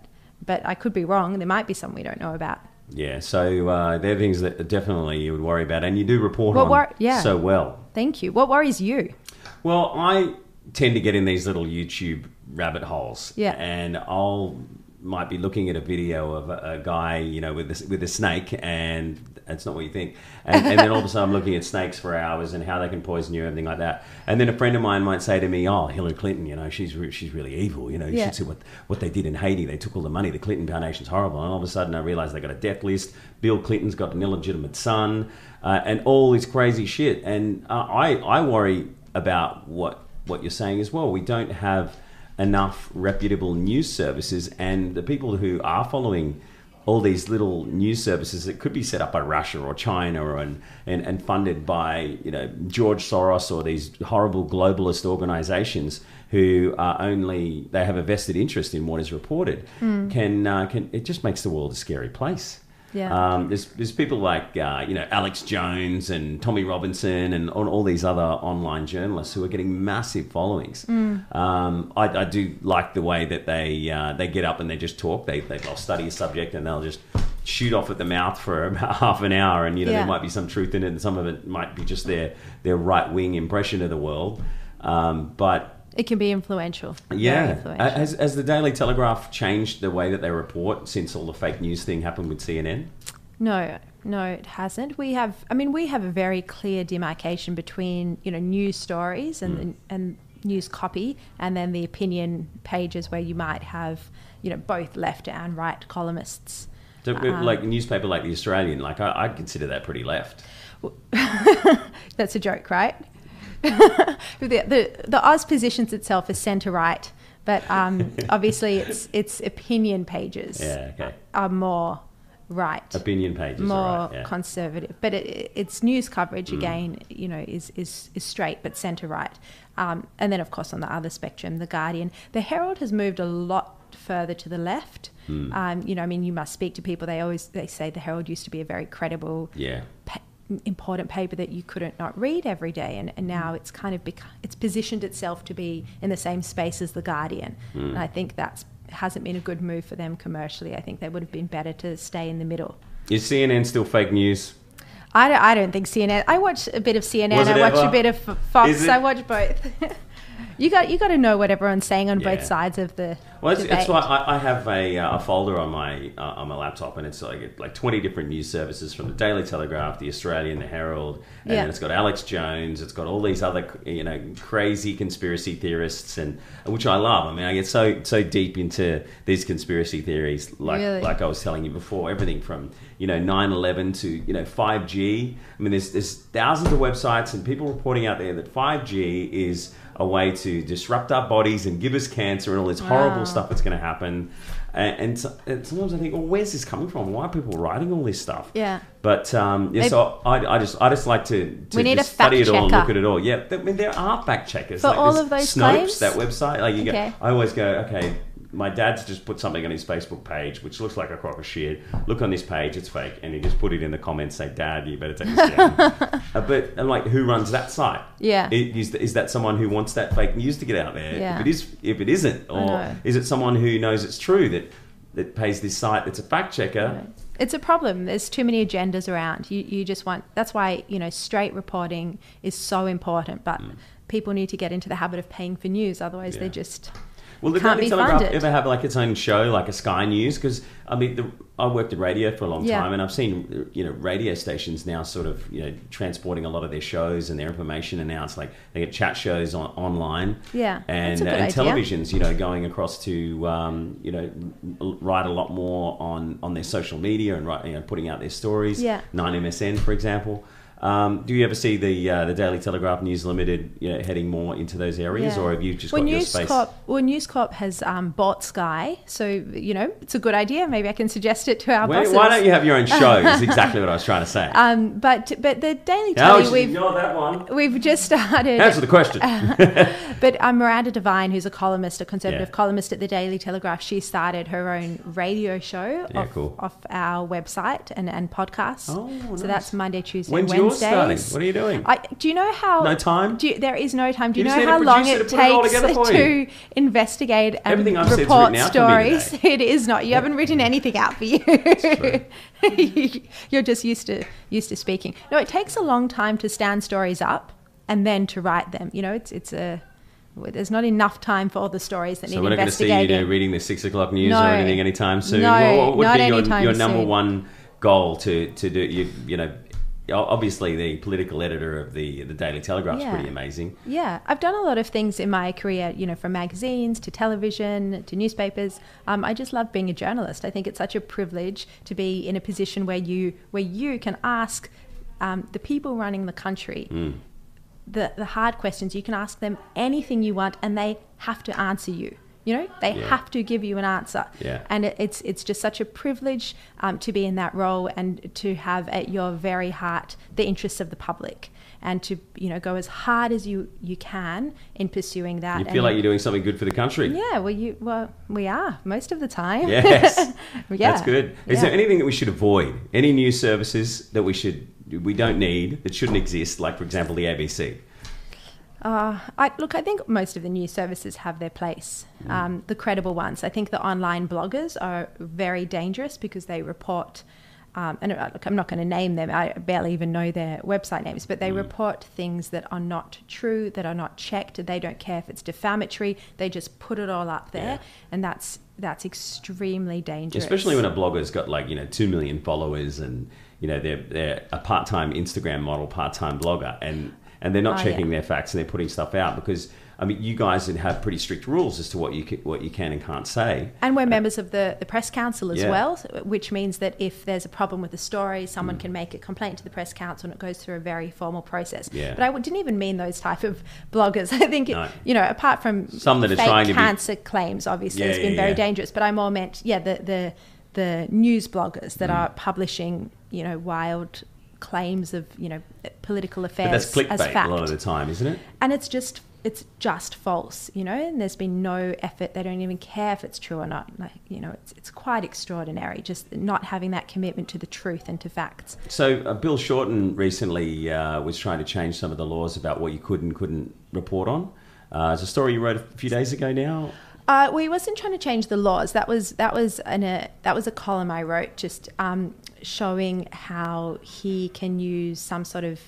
but I could be wrong. There might be some we don't know about. Yeah, so they're things that definitely you would worry about, and you do report on so well. Thank you. What worries you? Well, I tend to get in these little YouTube rabbit holes, and I'll might be looking at a video of a guy, with a snake, and it's not what you think. And then all of a sudden I'm looking at snakes for hours and how they can poison you and everything like that. And then a friend of mine might say to me, oh, Hillary Clinton, she's really evil. You should see what they did in Haiti. They took all the money. The Clinton Foundation's horrible. And all of a sudden I realize they got a death list. Bill Clinton's got an illegitimate son, and all this crazy shit. And I worry about what you're saying as well. We don't have enough reputable news services, and the people who are following all these little news services that could be set up by Russia or China and funded by George Soros or these horrible globalist organizations who they have a vested interest in what is reported, can it just makes the world a scary place. Yeah. There's people like Alex Jones and Tommy Robinson and all these other online journalists who are getting massive followings. I do like the way that they get up and they just talk. They'll study a subject and they'll just shoot off at the mouth for about half an hour, and there might be some truth in it, and some of it might be just their right wing impression of the world. But it can be influential. Yeah. Influential. Has the Daily Telegraph changed the way that they report since all the fake news thing happened with CNN? No, it hasn't. We have a very clear demarcation between, news stories and news copy, and then the opinion pages where you might have, both left and right columnists. So, like a newspaper like The Australian, I'd consider that pretty left. That's a joke, right? The Oz positions itself as centre right, but obviously its opinion pages are more right. Opinion pages more are right, conservative, but its news coverage again, is straight but centre right. And then of course on the other spectrum, The Guardian, The Herald has moved a lot further to the left. You must speak to people. They say The Herald used to be a very credible. Important paper that you couldn't not read every day, and now it's kind of it's positioned itself to be in the same space as The Guardian, and I think that hasn't been a good move for them commercially. I think they would have been better to stay in the middle. Is CNN still fake news? I don't think CNN. I watch a bit of CNN. I watch a bit of Fox. I watch both. You got to know what everyone's saying on both sides of the debate. It's why I have a folder on my laptop, and it's like 20 different news services from the Daily Telegraph, the Australian, the Herald, and then it's got Alex Jones. It's got all these other crazy conspiracy theorists, and which I love. I mean, I get so deep into these conspiracy theories, like I was telling you before. Everything from 9/11 to 5G. I mean, there's thousands of websites and people reporting out there that 5G is a way to disrupt our bodies and give us cancer and all this horrible stuff that's going to happen. And sometimes I think, well, where's this coming from? Why are people writing all this stuff? Yeah. But so I just like to just study it all and look at it all. Yeah, I mean, there are fact checkers for all of those Snopes, claims. That website. I always go, okay. My dad's just put something on his Facebook page which looks like a crock of shit. Look on this page, it's fake. And he just put it in the comments, say, Dad, you better take this down. But I'm like, who runs that site? Yeah. Is that someone who wants that fake news to get out there? Yeah. If it isn't, or is it someone who knows it's true that pays this site that's a fact checker? Right. It's a problem. There's too many agendas around. You just want, that's why, straight reporting is so important, but people need to get into the habit of paying for news. Otherwise they just... Well, the Daily Telegraph ever have its own show, like a Sky News? Because I worked at radio for a long time, and I've seen radio stations now sort of transporting a lot of their shows and their information, and now it's like they get chat shows online, and televisions, going across to write a lot more on their social media and putting out their stories. 9MSN, for example. Do you ever see the Daily Telegraph News Limited heading more into those areas, or have you just got your space? News Corp has bought Sky, so it's a good idea. Maybe I can suggest it to our bosses. Why don't you have your own show? Is exactly what I was trying to say. But the Daily Telegraph, we've just started. Answer the question. But Miranda Devine, who's a conservative columnist at the Daily Telegraph, she started her own radio show off our website and podcast. Oh, nice. So that's Monday, Tuesday, Wednesdays. Starting? What are you doing? Do you know how... No time? There is no time. Do you know how long it takes to investigate and report stories? It is not. You haven't written anything out for you. You're just used to speaking. No, it takes a long time to stand stories up and then to write them. It's a There's not enough time for all the stories that So need we're not going to see investigating. you reading the 6 o'clock news No. or anything anytime soon. No, What would not be anytime your number soon. one goal to do? You know, obviously the political editor of the Daily Telegraph is Yeah. pretty amazing. Yeah, I've done a lot of things in my career, you know, from magazines to television to newspapers. I just love being a journalist. I think it's such a privilege to be in a position where you can ask the people running the country the hard questions. You can ask them anything you want, and they have to answer you. You know, they have to give you an answer. Yeah. And it's just such a privilege to be in that role and to have at your very heart the interests of the public, and to, you know, go as hard as you can in pursuing that. You feel like you're doing something good for the country. Yeah, we are most of the time. Yes. Yeah. That's good. Is there anything that we should avoid? Any news services that we don't need, that shouldn't exist, like, for example, the ABC? I think most of the news services have their place, the credible ones. I think the online bloggers are very dangerous because they report, and look, I'm not going to name them, I barely even know their website names, but they report things that are not true, that are not checked. They don't care if it's defamatory. They just put it all up there, and that's extremely dangerous. Especially when a blogger's got, like, 2 million followers, and, you know, they're a part-time Instagram model, part-time blogger, and they're not checking their facts, and they're putting stuff out because, I mean, you guys have pretty strict rules as to what you can and can't say. And we're members of the Press Council as Yeah. well, which means that if there's a problem with a story, someone can make a complaint to the Press Council, and it goes through a very formal process. Yeah. But I didn't even mean those type of bloggers. I think, No. you know, apart from Some that are fake trying to be- cancer claims, obviously, it's been very dangerous. But I more meant, the news bloggers that are publishing, you know, wild claims of, you know, political affairs But that's as clickbait fact. a lot of the time, isn't it? And it's just false, you know, and there's been no effort. They don't even care if it's true or not. Like, you know, it's quite extraordinary, just not having that commitment to the truth and to facts. So Bill Shorten recently was trying to change some of the laws about what you could and couldn't report on. It's a story you wrote a few days ago now. Well, he wasn't trying to change the laws. That was a column I wrote, just showing how he can use some sort of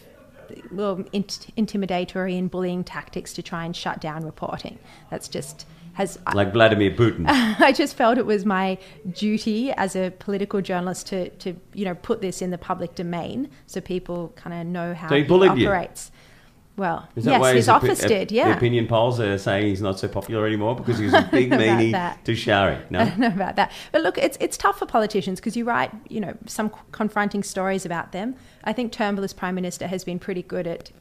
intimidatory and bullying tactics to try and shut down reporting. That's just Like Vladimir Putin. I just felt it was my duty as a political journalist to you know, put this in the public domain so people kind of know how So he he bullied you? operates. Well, Is that yes, why his office did, the yeah. opinion polls are saying he's not so popular anymore because he was a big About meanie that. to Shari? No? I don't know about that. But look, it's tough for politicians because you write, you know, some confronting stories about them. I think Turnbull as Prime Minister has been pretty good at,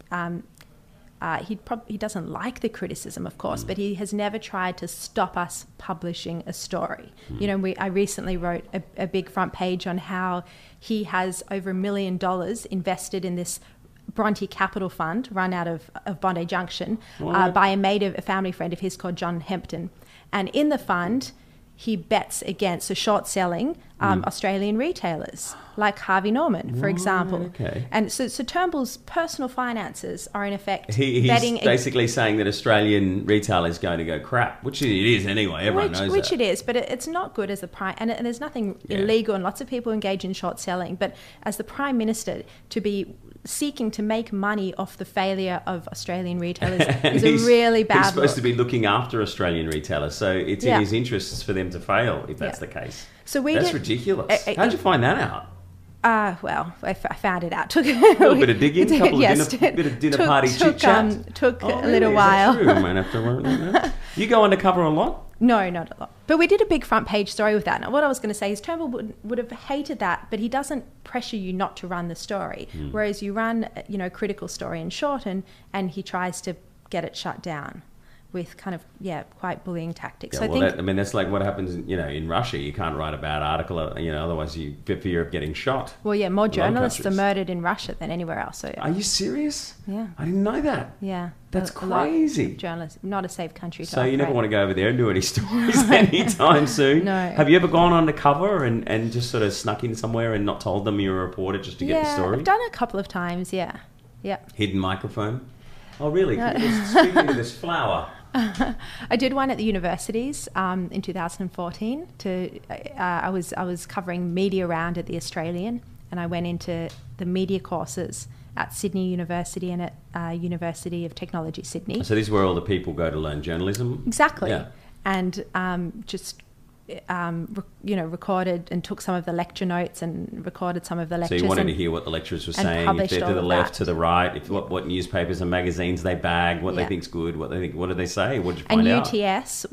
he doesn't like the criticism, of course, but he has never tried to stop us publishing a story. You know, I recently wrote a big front page on how he has over $1 million invested in this Bronte Capital Fund run out of Bondi Junction by a family friend of his called John Hempton. And in the fund, he bets against short selling Australian retailers like Harvey Norman, for example. Okay. And so Turnbull's personal finances are in effect He's betting basically saying that Australian retail is going to go crap, which it is anyway. Everyone knows which that. it is, but it's not good as the prime. And there's nothing illegal, and lots of people engage in short selling. But as the Prime Minister, to be seeking to make money off the failure of Australian retailers is a really bad He's supposed to look. be looking after Australian retailers, so it's in his interests for them to fail if that's the case. So That's ridiculous. How'd you find that out? Well, I found it out. Took A little bit of digging, a couple of bit of dinner party chit chat. Took a little while. Is that true? I might have to work on that. You go undercover a lot? No, not a lot. But we did a big front page story with that. Now, what I was going to say is Turnbull would have hated that, but he doesn't pressure you not to run the story. Whereas you run, you know, a critical story in Shorten, and he tries to get it shut down with kind of, quite bullying tactics. Yeah, So well, I think that's like what happens, in Russia. You can't write a bad article, otherwise you fear of getting shot. Well, more journalists are countries. murdered in Russia than anywhere else. So Are you serious? Yeah. I didn't know that. yeah, That's a lot of crazy. Journalists, not a safe country to So you never operate. want to go over there and do any stories anytime soon? No. Have you ever gone undercover and just sort of snuck in somewhere and not told them you're a reporter just to get the story? I've done it a couple of times. Yeah. Hidden microphone? Oh, really? Speaking of this flower. I did one at the universities in 2014. I was covering media round at the Australian, and I went into the media courses at Sydney University and at University of Technology, Sydney. So this is where all the people go to learn journalism? Exactly. Yeah. And recorded and took some of the lecture notes and recorded some of the lectures. So you wanted to hear what the lecturers were saying, if they're to the left, to the right, if what newspapers and magazines they bag, what they think's good, what did they say, what did you find out? And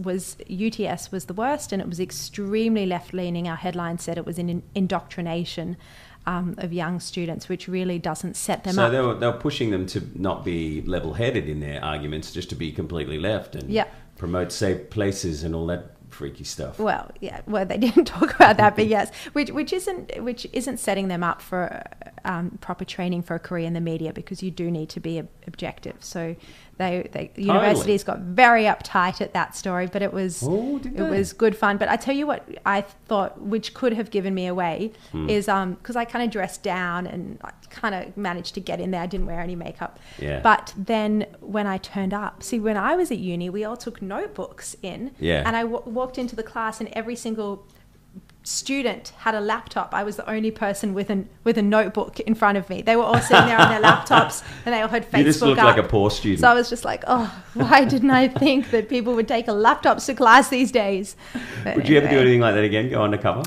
UTS was the worst, and it was extremely left-leaning. Our headline said it was an indoctrination of young students, which really doesn't set them up. So they were pushing them to not be level-headed in their arguments, just to be completely left and promote safe places and all that freaky stuff. Well, yeah. Well, they didn't talk about that, but yes, which isn't setting them up for proper training for a career in the media, because you do need to be objective. So universities got very uptight at that story, but it was good fun. But I tell you what, I thought which could have given me away is because I kind of dressed down and I kind of managed to get in there. I didn't wear any makeup. Yeah. But then when I turned up, see, when I was at uni, we all took notebooks in, and I walked into the class, and every single student had a laptop. I was the only person with a notebook in front of me. They were all sitting there on their laptops, and they all had Facebook. You just looked like a poor student. So I was just like, oh, why didn't I think that people would take a laptops to class these days? But would you ever do anything like that again? Go undercover?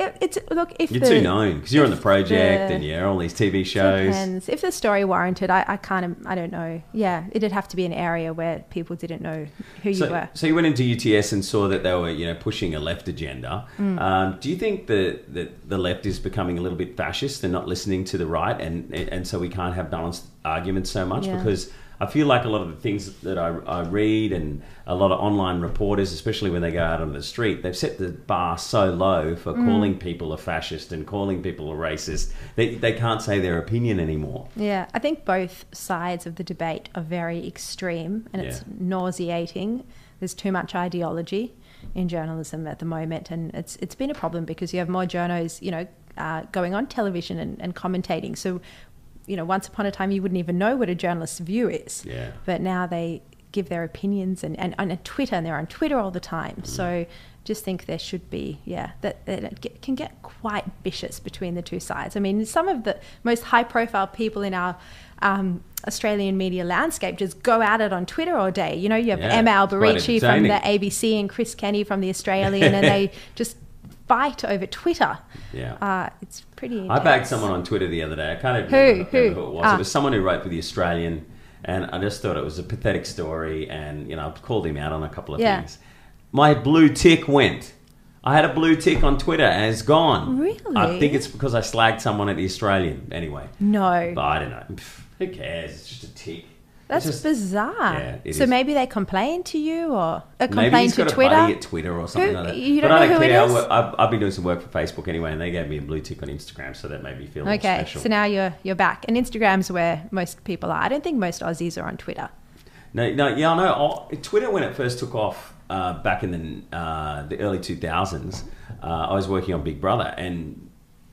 If you're too known because you're on the project and you're on all these TV shows. Depends. If the story warranted, I don't know. Yeah, it'd have to be an area where people didn't know who you were. So you went into UTS and saw that they were, pushing a left agenda. Do you think that the left is becoming a little bit fascist and not listening to the right, and so we can't have balanced arguments so much? Yeah. Because I feel like a lot of the things that I read and a lot of online reporters, especially when they go out on the street, they've set the bar so low for calling people a fascist and calling people a racist. They can't say their opinion anymore. Yeah, I think both sides of the debate are very extreme, and it's nauseating. There's too much ideology in journalism at the moment, and it's been a problem because you have more journos, going on television and commentating. So, once upon a time you wouldn't even know what a journalist's view is. Yeah. But now they give their opinions and on Twitter, and they're on Twitter all the time. So just think there should be, that it can get quite vicious between the two sides. I mean, some of the most high-profile people in our Australian media landscape just go at it on Twitter all day. You have Emma Alberici from the ABC and Chris Kenny from the Australian, and they just fight over Twitter. Yeah. It's pretty intense. I bagged someone on Twitter the other day. I can't even remember who it was. It was someone who wrote for the Australian, and I just thought it was a pathetic story, and I called him out on a couple of things. My blue tick went. I had a blue tick on Twitter and it's gone. Really? I think it's because I slagged someone at the Australian. Anyway. No. But I don't know. Who cares? It's just a tick. That's bizarre. Yeah, it so is. maybe they complain to you, or complain to Twitter? Twitter. Maybe he's got a buddy at Twitter or something like that. You don't but know I don't who care. it is? I've been doing some work for Facebook anyway, and they gave me a blue tick on Instagram, so that made me feel more special. So now you're back, and Instagram's where most people are. I don't think most Aussies are on Twitter. No, yeah, I know. Twitter, when it first took off back in the early 2000s, I was working on Big Brother, and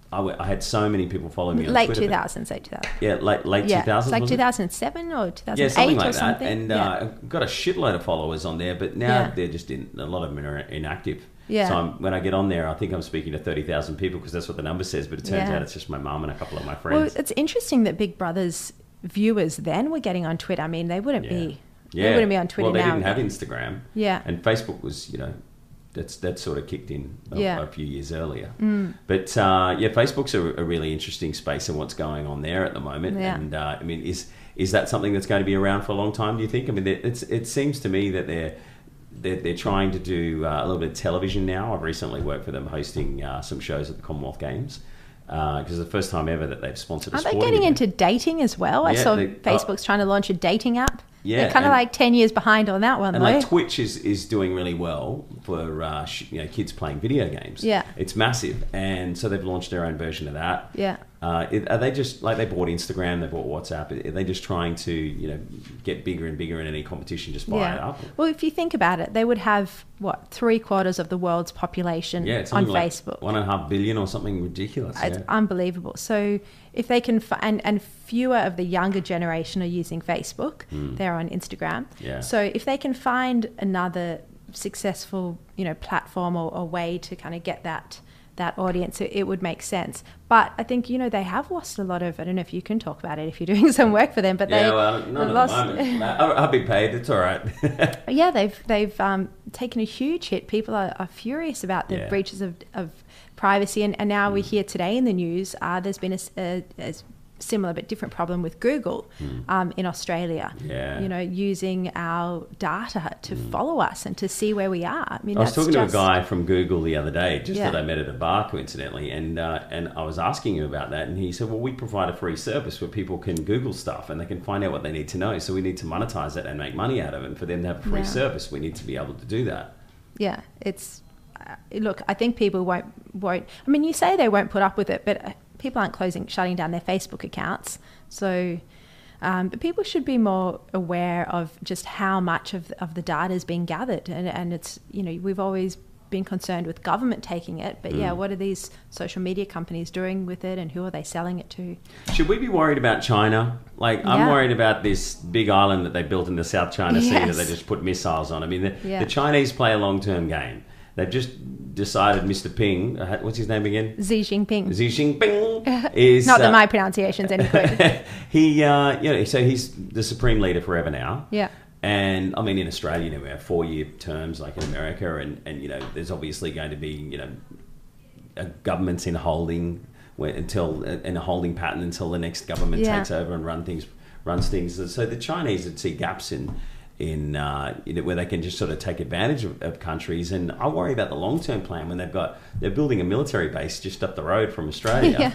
I had so many people following me on Twitter. Late 2000s. Yeah, late 2000s. It's like 2007 or 2008 yeah, something like or something. That. And got a shitload of followers on there, but now they're just a lot of them are inactive. Yeah. So when I get on there, I think I'm speaking to 30,000 people because that's what the number says, but it turns out it's just my mum and a couple of my friends. Well, it's interesting that Big Brother's viewers then were getting on Twitter. I mean, they wouldn't be... Yeah. They wouldn't be on Twitter now. Well, they didn't have Instagram. Yeah. And Facebook was, that sort of kicked in a few years earlier. But, Facebook's a really interesting space and what's going on there at the moment. Yeah. And, I mean, is that something that's going to be around for a long time, do you think? I mean, it seems to me that they're trying to do a little bit of television now. I've recently worked for them hosting some shows at the Commonwealth Games. Because it's the first time ever that they've sponsored a sporting event. Are they getting into dating as well? I saw Facebook's trying to launch a dating app. Yeah, they're kind of like 10 years behind on that one, and though. like Twitch is doing really well for kids playing video games. Yeah, it's massive, and so they've launched their own version of that. Yeah, are they just like they bought Instagram, they bought WhatsApp? Are they just trying to get bigger and bigger in any competition? Just buy it up. Well, if you think about it, they would have 3/4 of the world's population on Facebook. 1.5 billion or something ridiculous. It's unbelievable. So if they can and fewer of the younger generation are using Facebook, they're on Instagram. Yeah. So if they can find another successful platform or way to kind of get that that audience, it would make sense. But I think, they have lost a lot of, I don't know if you can talk about it if you're doing some work for them, but not at the moment. I'll be paid, it's all right. Yeah, they've taken a huge hit. People are furious about the breaches of privacy, and now we hear today in the news there's been a similar but different problem with Google in Australia. Using our data to follow us and to see where we are. I was talking to a guy from Google the other day, that I met at a bar coincidentally, and I was asking him about that, and he said, well, we provide a free service where people can Google stuff and they can find out what they need to know, so we need to monetize it and make money out of it, and for them to have a free service we need to be able to do that. Yeah, it's look, I think people won't I mean, you say they won't put up with it, but people aren't shutting down their Facebook accounts. So, but people should be more aware of just how much of the data is being gathered. And it's, we've always been concerned with government taking it. But what are these social media companies doing with it, and who are they selling it to? Should we be worried about China? I'm worried about this big island that they built in the South China Sea that they just put missiles on. I mean, the Chinese play a long-term game. They've just decided Mr. Ping, what's his name again? Xi Jinping. Xi Jinping is... Not that my pronunciation's any good. So he's the supreme leader forever now. Yeah. And, I mean, in Australia, we have 4-year terms like in America, and there's obviously going to be, governments in holding in a holding pattern until the next government takes over and runs things. So the Chinese would see gaps in where they can just sort of take advantage of countries, and I worry about the long-term plan when they're building a military base just up the road from Australia.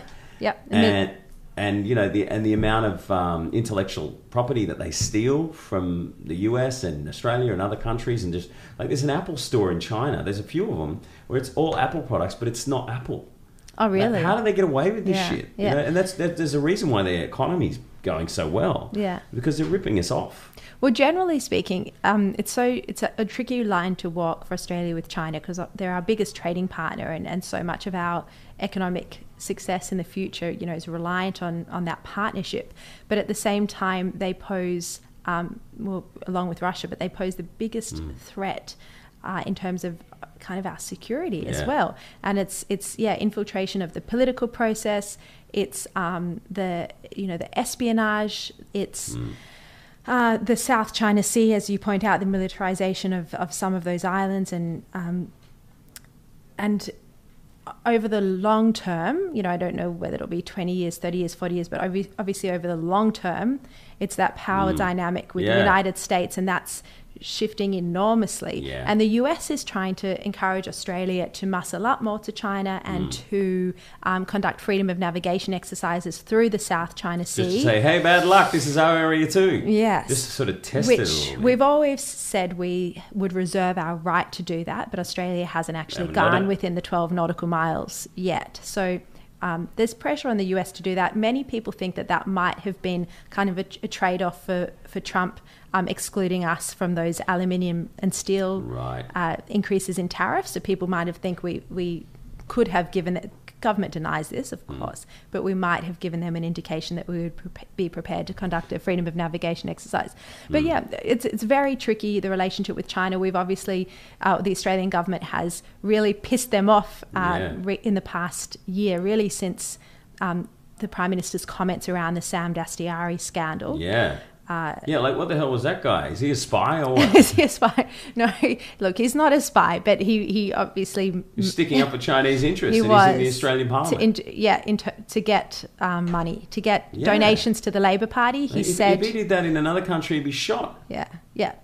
And the amount of intellectual property that they steal from the US and Australia and other countries, and just there's an Apple store in China. There's a few of them where it's all Apple products, but it's not Apple. Oh, really? How do they get away with this shit? Yeah. And there's a reason why their economy's going so well. Yeah. Because they're ripping us off. Well, generally speaking, it's a tricky line to walk for Australia with China, because they're our biggest trading partner, and so much of our economic success in the future, is reliant on that partnership. But at the same time, they pose, along with Russia, but they pose the biggest threat in terms of kind of our security as well. And it's infiltration of the political process. It's the espionage. It's the South China Sea, as you point out, the militarization of some of those islands, and over the long term, I don't know whether it'll be 20 years, 30 years, 40 years, but obviously over the long term, it's that power dynamic with the United States, and that's shifting enormously. Yeah. And the US is trying to encourage Australia to muscle up more to China and to conduct freedom of navigation exercises through the South China Sea. Just to say, hey, bad luck, this is our area too. Yes. Just to sort of test it a little bit. We've always said we would reserve our right to do that, but Australia hasn't actually gone within the 12 nautical miles yet. So there's pressure on the US to do that. Many people think that might have been kind of a trade-off for Trump, excluding us from those aluminium and steel increases in tariffs. So people might have think we could have given it. Government denies this, of course, but we might have given them an indication that we would be prepared to conduct a freedom of navigation exercise. But it's very tricky, the relationship with China. We've obviously, the Australian government has really pissed them off in the past year, really since the Prime Minister's comments around the Sam Dastyari scandal. Yeah. What the hell was that guy? Is he a spy or what? Is he a spy? No, look, he's not a spy, but he obviously... He's sticking up for Chinese interests, and he's in the Australian Parliament. To get money, to get donations to the Labor Party. He said... If he did that in another country, he'd be shot. Yeah.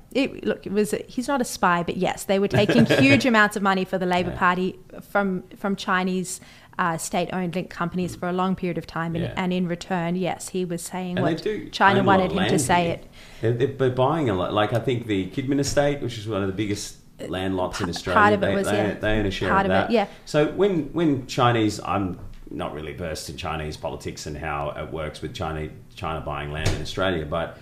He's not a spy, but yes, they were taking huge amounts of money for the Labor Party from Chinese state-owned linked companies for a long period of time, and in return, yes, he was saying what China wanted him to say. They're buying a lot. Like, I think the Kidman estate, which is one of the biggest land lots in Australia, part of it they own a share of that. It. So when Chinese, I'm not really versed in Chinese politics and how it works with China buying land in Australia, but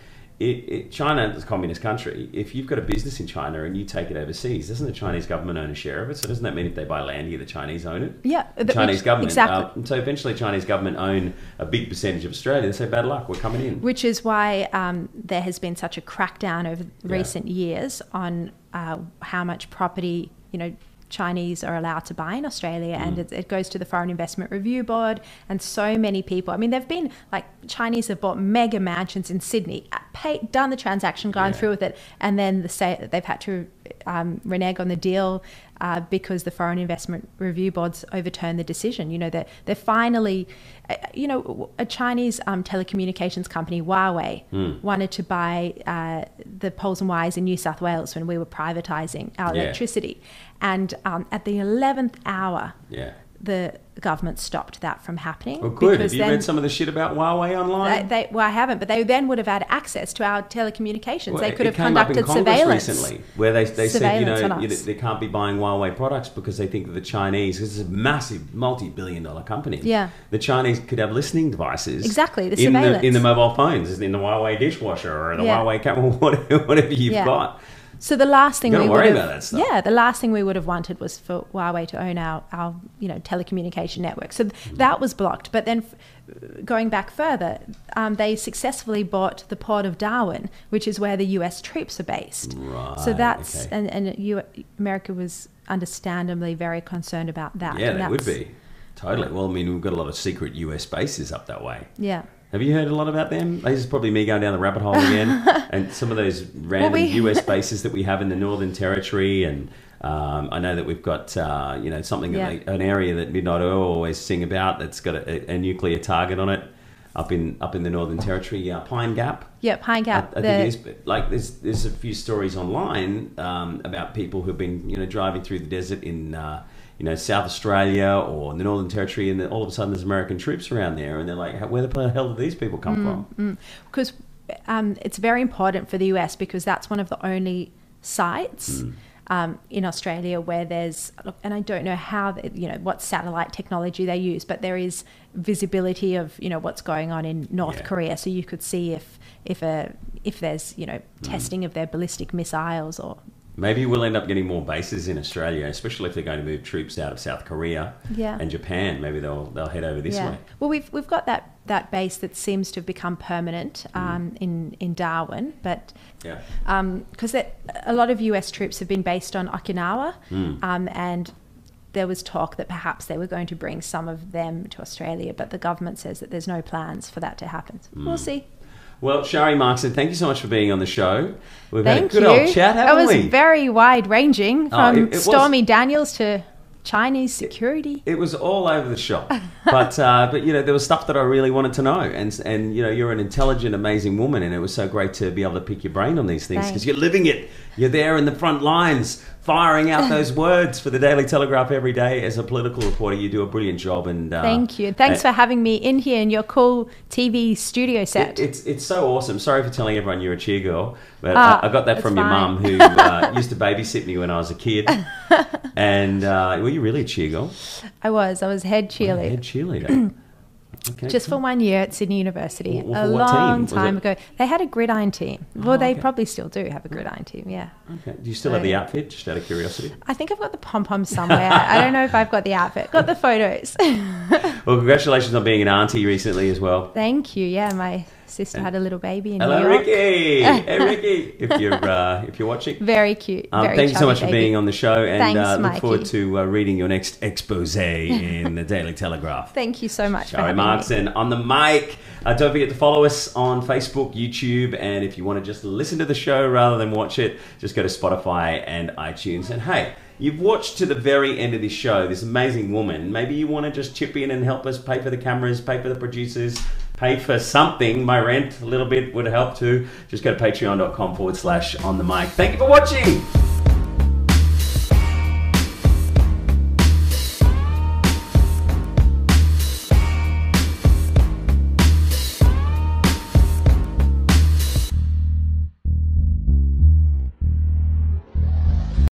China is a communist country. If you've got a business in China and you take it overseas, doesn't the Chinese government own a share of it? So doesn't that mean if they buy land here, the Chinese own it? Yeah. The Chinese government. Exactly. So eventually Chinese government own a big percentage of Australia. They say, bad luck, we're coming in. Which is why there has been such a crackdown over recent years on how much property, Chinese are allowed to buy in Australia, and it goes to the Foreign Investment Review Board, and so many people. I mean, they've been like, Chinese have bought mega mansions in Sydney, done the transaction, gone through with it, and then they've had to renege on the deal because the Foreign Investment Review Board's overturned the decision. You know, they're finally, a Chinese telecommunications company, Huawei, wanted to buy the poles and wires in New South Wales when we were privatising our electricity. And at the 11th hour, the government stopped that from happening. Oh, good. Have you read some of the shit about Huawei online? Well, I haven't, but they then would have had access to our telecommunications. Well, they could have came up conducted in Congress surveillance recently, where they said, they can't be buying Huawei products because they think that the Chinese, this is a massive multi-billion-dollar company. Yeah. The Chinese could have listening devices. Exactly, the surveillance. In the mobile phones, in the Huawei dishwasher or the Huawei camera, whatever you've got. So the last thing we would have, about that stuff. Yeah, the last thing we would have wanted was for Huawei to own our telecommunication network. So that was blocked. But then going back further, they successfully bought the port of Darwin, which is where the US troops are based. Right. So that's America was understandably very concerned about that. Yeah, they would be. Totally. Well, I mean, we've got a lot of secret US bases up that way. Yeah. Have you heard a lot about them? This is probably me going down the rabbit hole again. And some of those random US bases that we have in the Northern Territory, and I know that we've got something an area that Midnight Oil always sing about that's got a nuclear target on it up in the Northern Territory, Pine Gap. Yeah, Pine Gap. I think it is. But like, there's a few stories online about people who've been driving through the desert in South Australia or in the Northern Territory, and then all of a sudden there's American troops around there, and they're like, where the hell did these people come from? Because it's very important for the US, because that's one of the only sites in Australia where there's, and I don't know how, what satellite technology they use, but there is visibility of, what's going on in North Korea. So you could see if there's, testing of their ballistic missiles or... Maybe we'll end up getting more bases in Australia, especially if they're going to move troops out of South Korea and Japan. Maybe they'll head over this way. Well, we've got that base that seems to have become permanent in Darwin, but because a lot of US troops have been based on Okinawa, and there was talk that perhaps they were going to bring some of them to Australia, but the government says that there's no plans for that to happen. We'll see. Well, Shari Markson, thank you so much for being on the show. We've had a good old chat, haven't we? It was very wide-ranging, from Stormy Daniels to Chinese security. It was all over the shop. But there was stuff that I really wanted to know. And you're an intelligent, amazing woman, and it was so great to be able to pick your brain on these things, because you're living it. You're there in the front lines, firing out those words for the Daily Telegraph every day. As a political reporter, you do a brilliant job. And thank you. Thanks for having me in here in your cool TV studio set. It's so awesome. Sorry for telling everyone you're a cheer girl, but I got that from your mum, who used to babysit me when I was a kid. And were you really a cheer girl? I was head cheerleader. Head cheerleader. Okay, just for 1 year at Sydney University, a long time ago. They had a gridiron team. Well, they probably still do have a gridiron team, yeah. Okay. Do you still have the outfit, just out of curiosity? I think I've got the pom-poms somewhere. I don't know if I've got the outfit. Got the photos. Well, congratulations on being an auntie recently as well. Thank you. Yeah, my sister had a little baby in Hello, New York. Ricky. Hey, Ricky. If you're watching. Very cute. Very thank you so much for being on the show, and Thanks, look forward to reading your next expose in the Daily Telegraph. Thank you so much Shari for having Markson me. on the mic. Don't forget to follow us on Facebook, YouTube, and if you want to just listen to the show rather than watch it, just go to Spotify and iTunes. And hey, you've watched to the very end of this show, this amazing woman. Maybe you want to just chip in and help us pay for the cameras, pay for the producers, pay for something. My rent a little bit would help too. Just go to patreon.com/on the mic. Thank you for watching.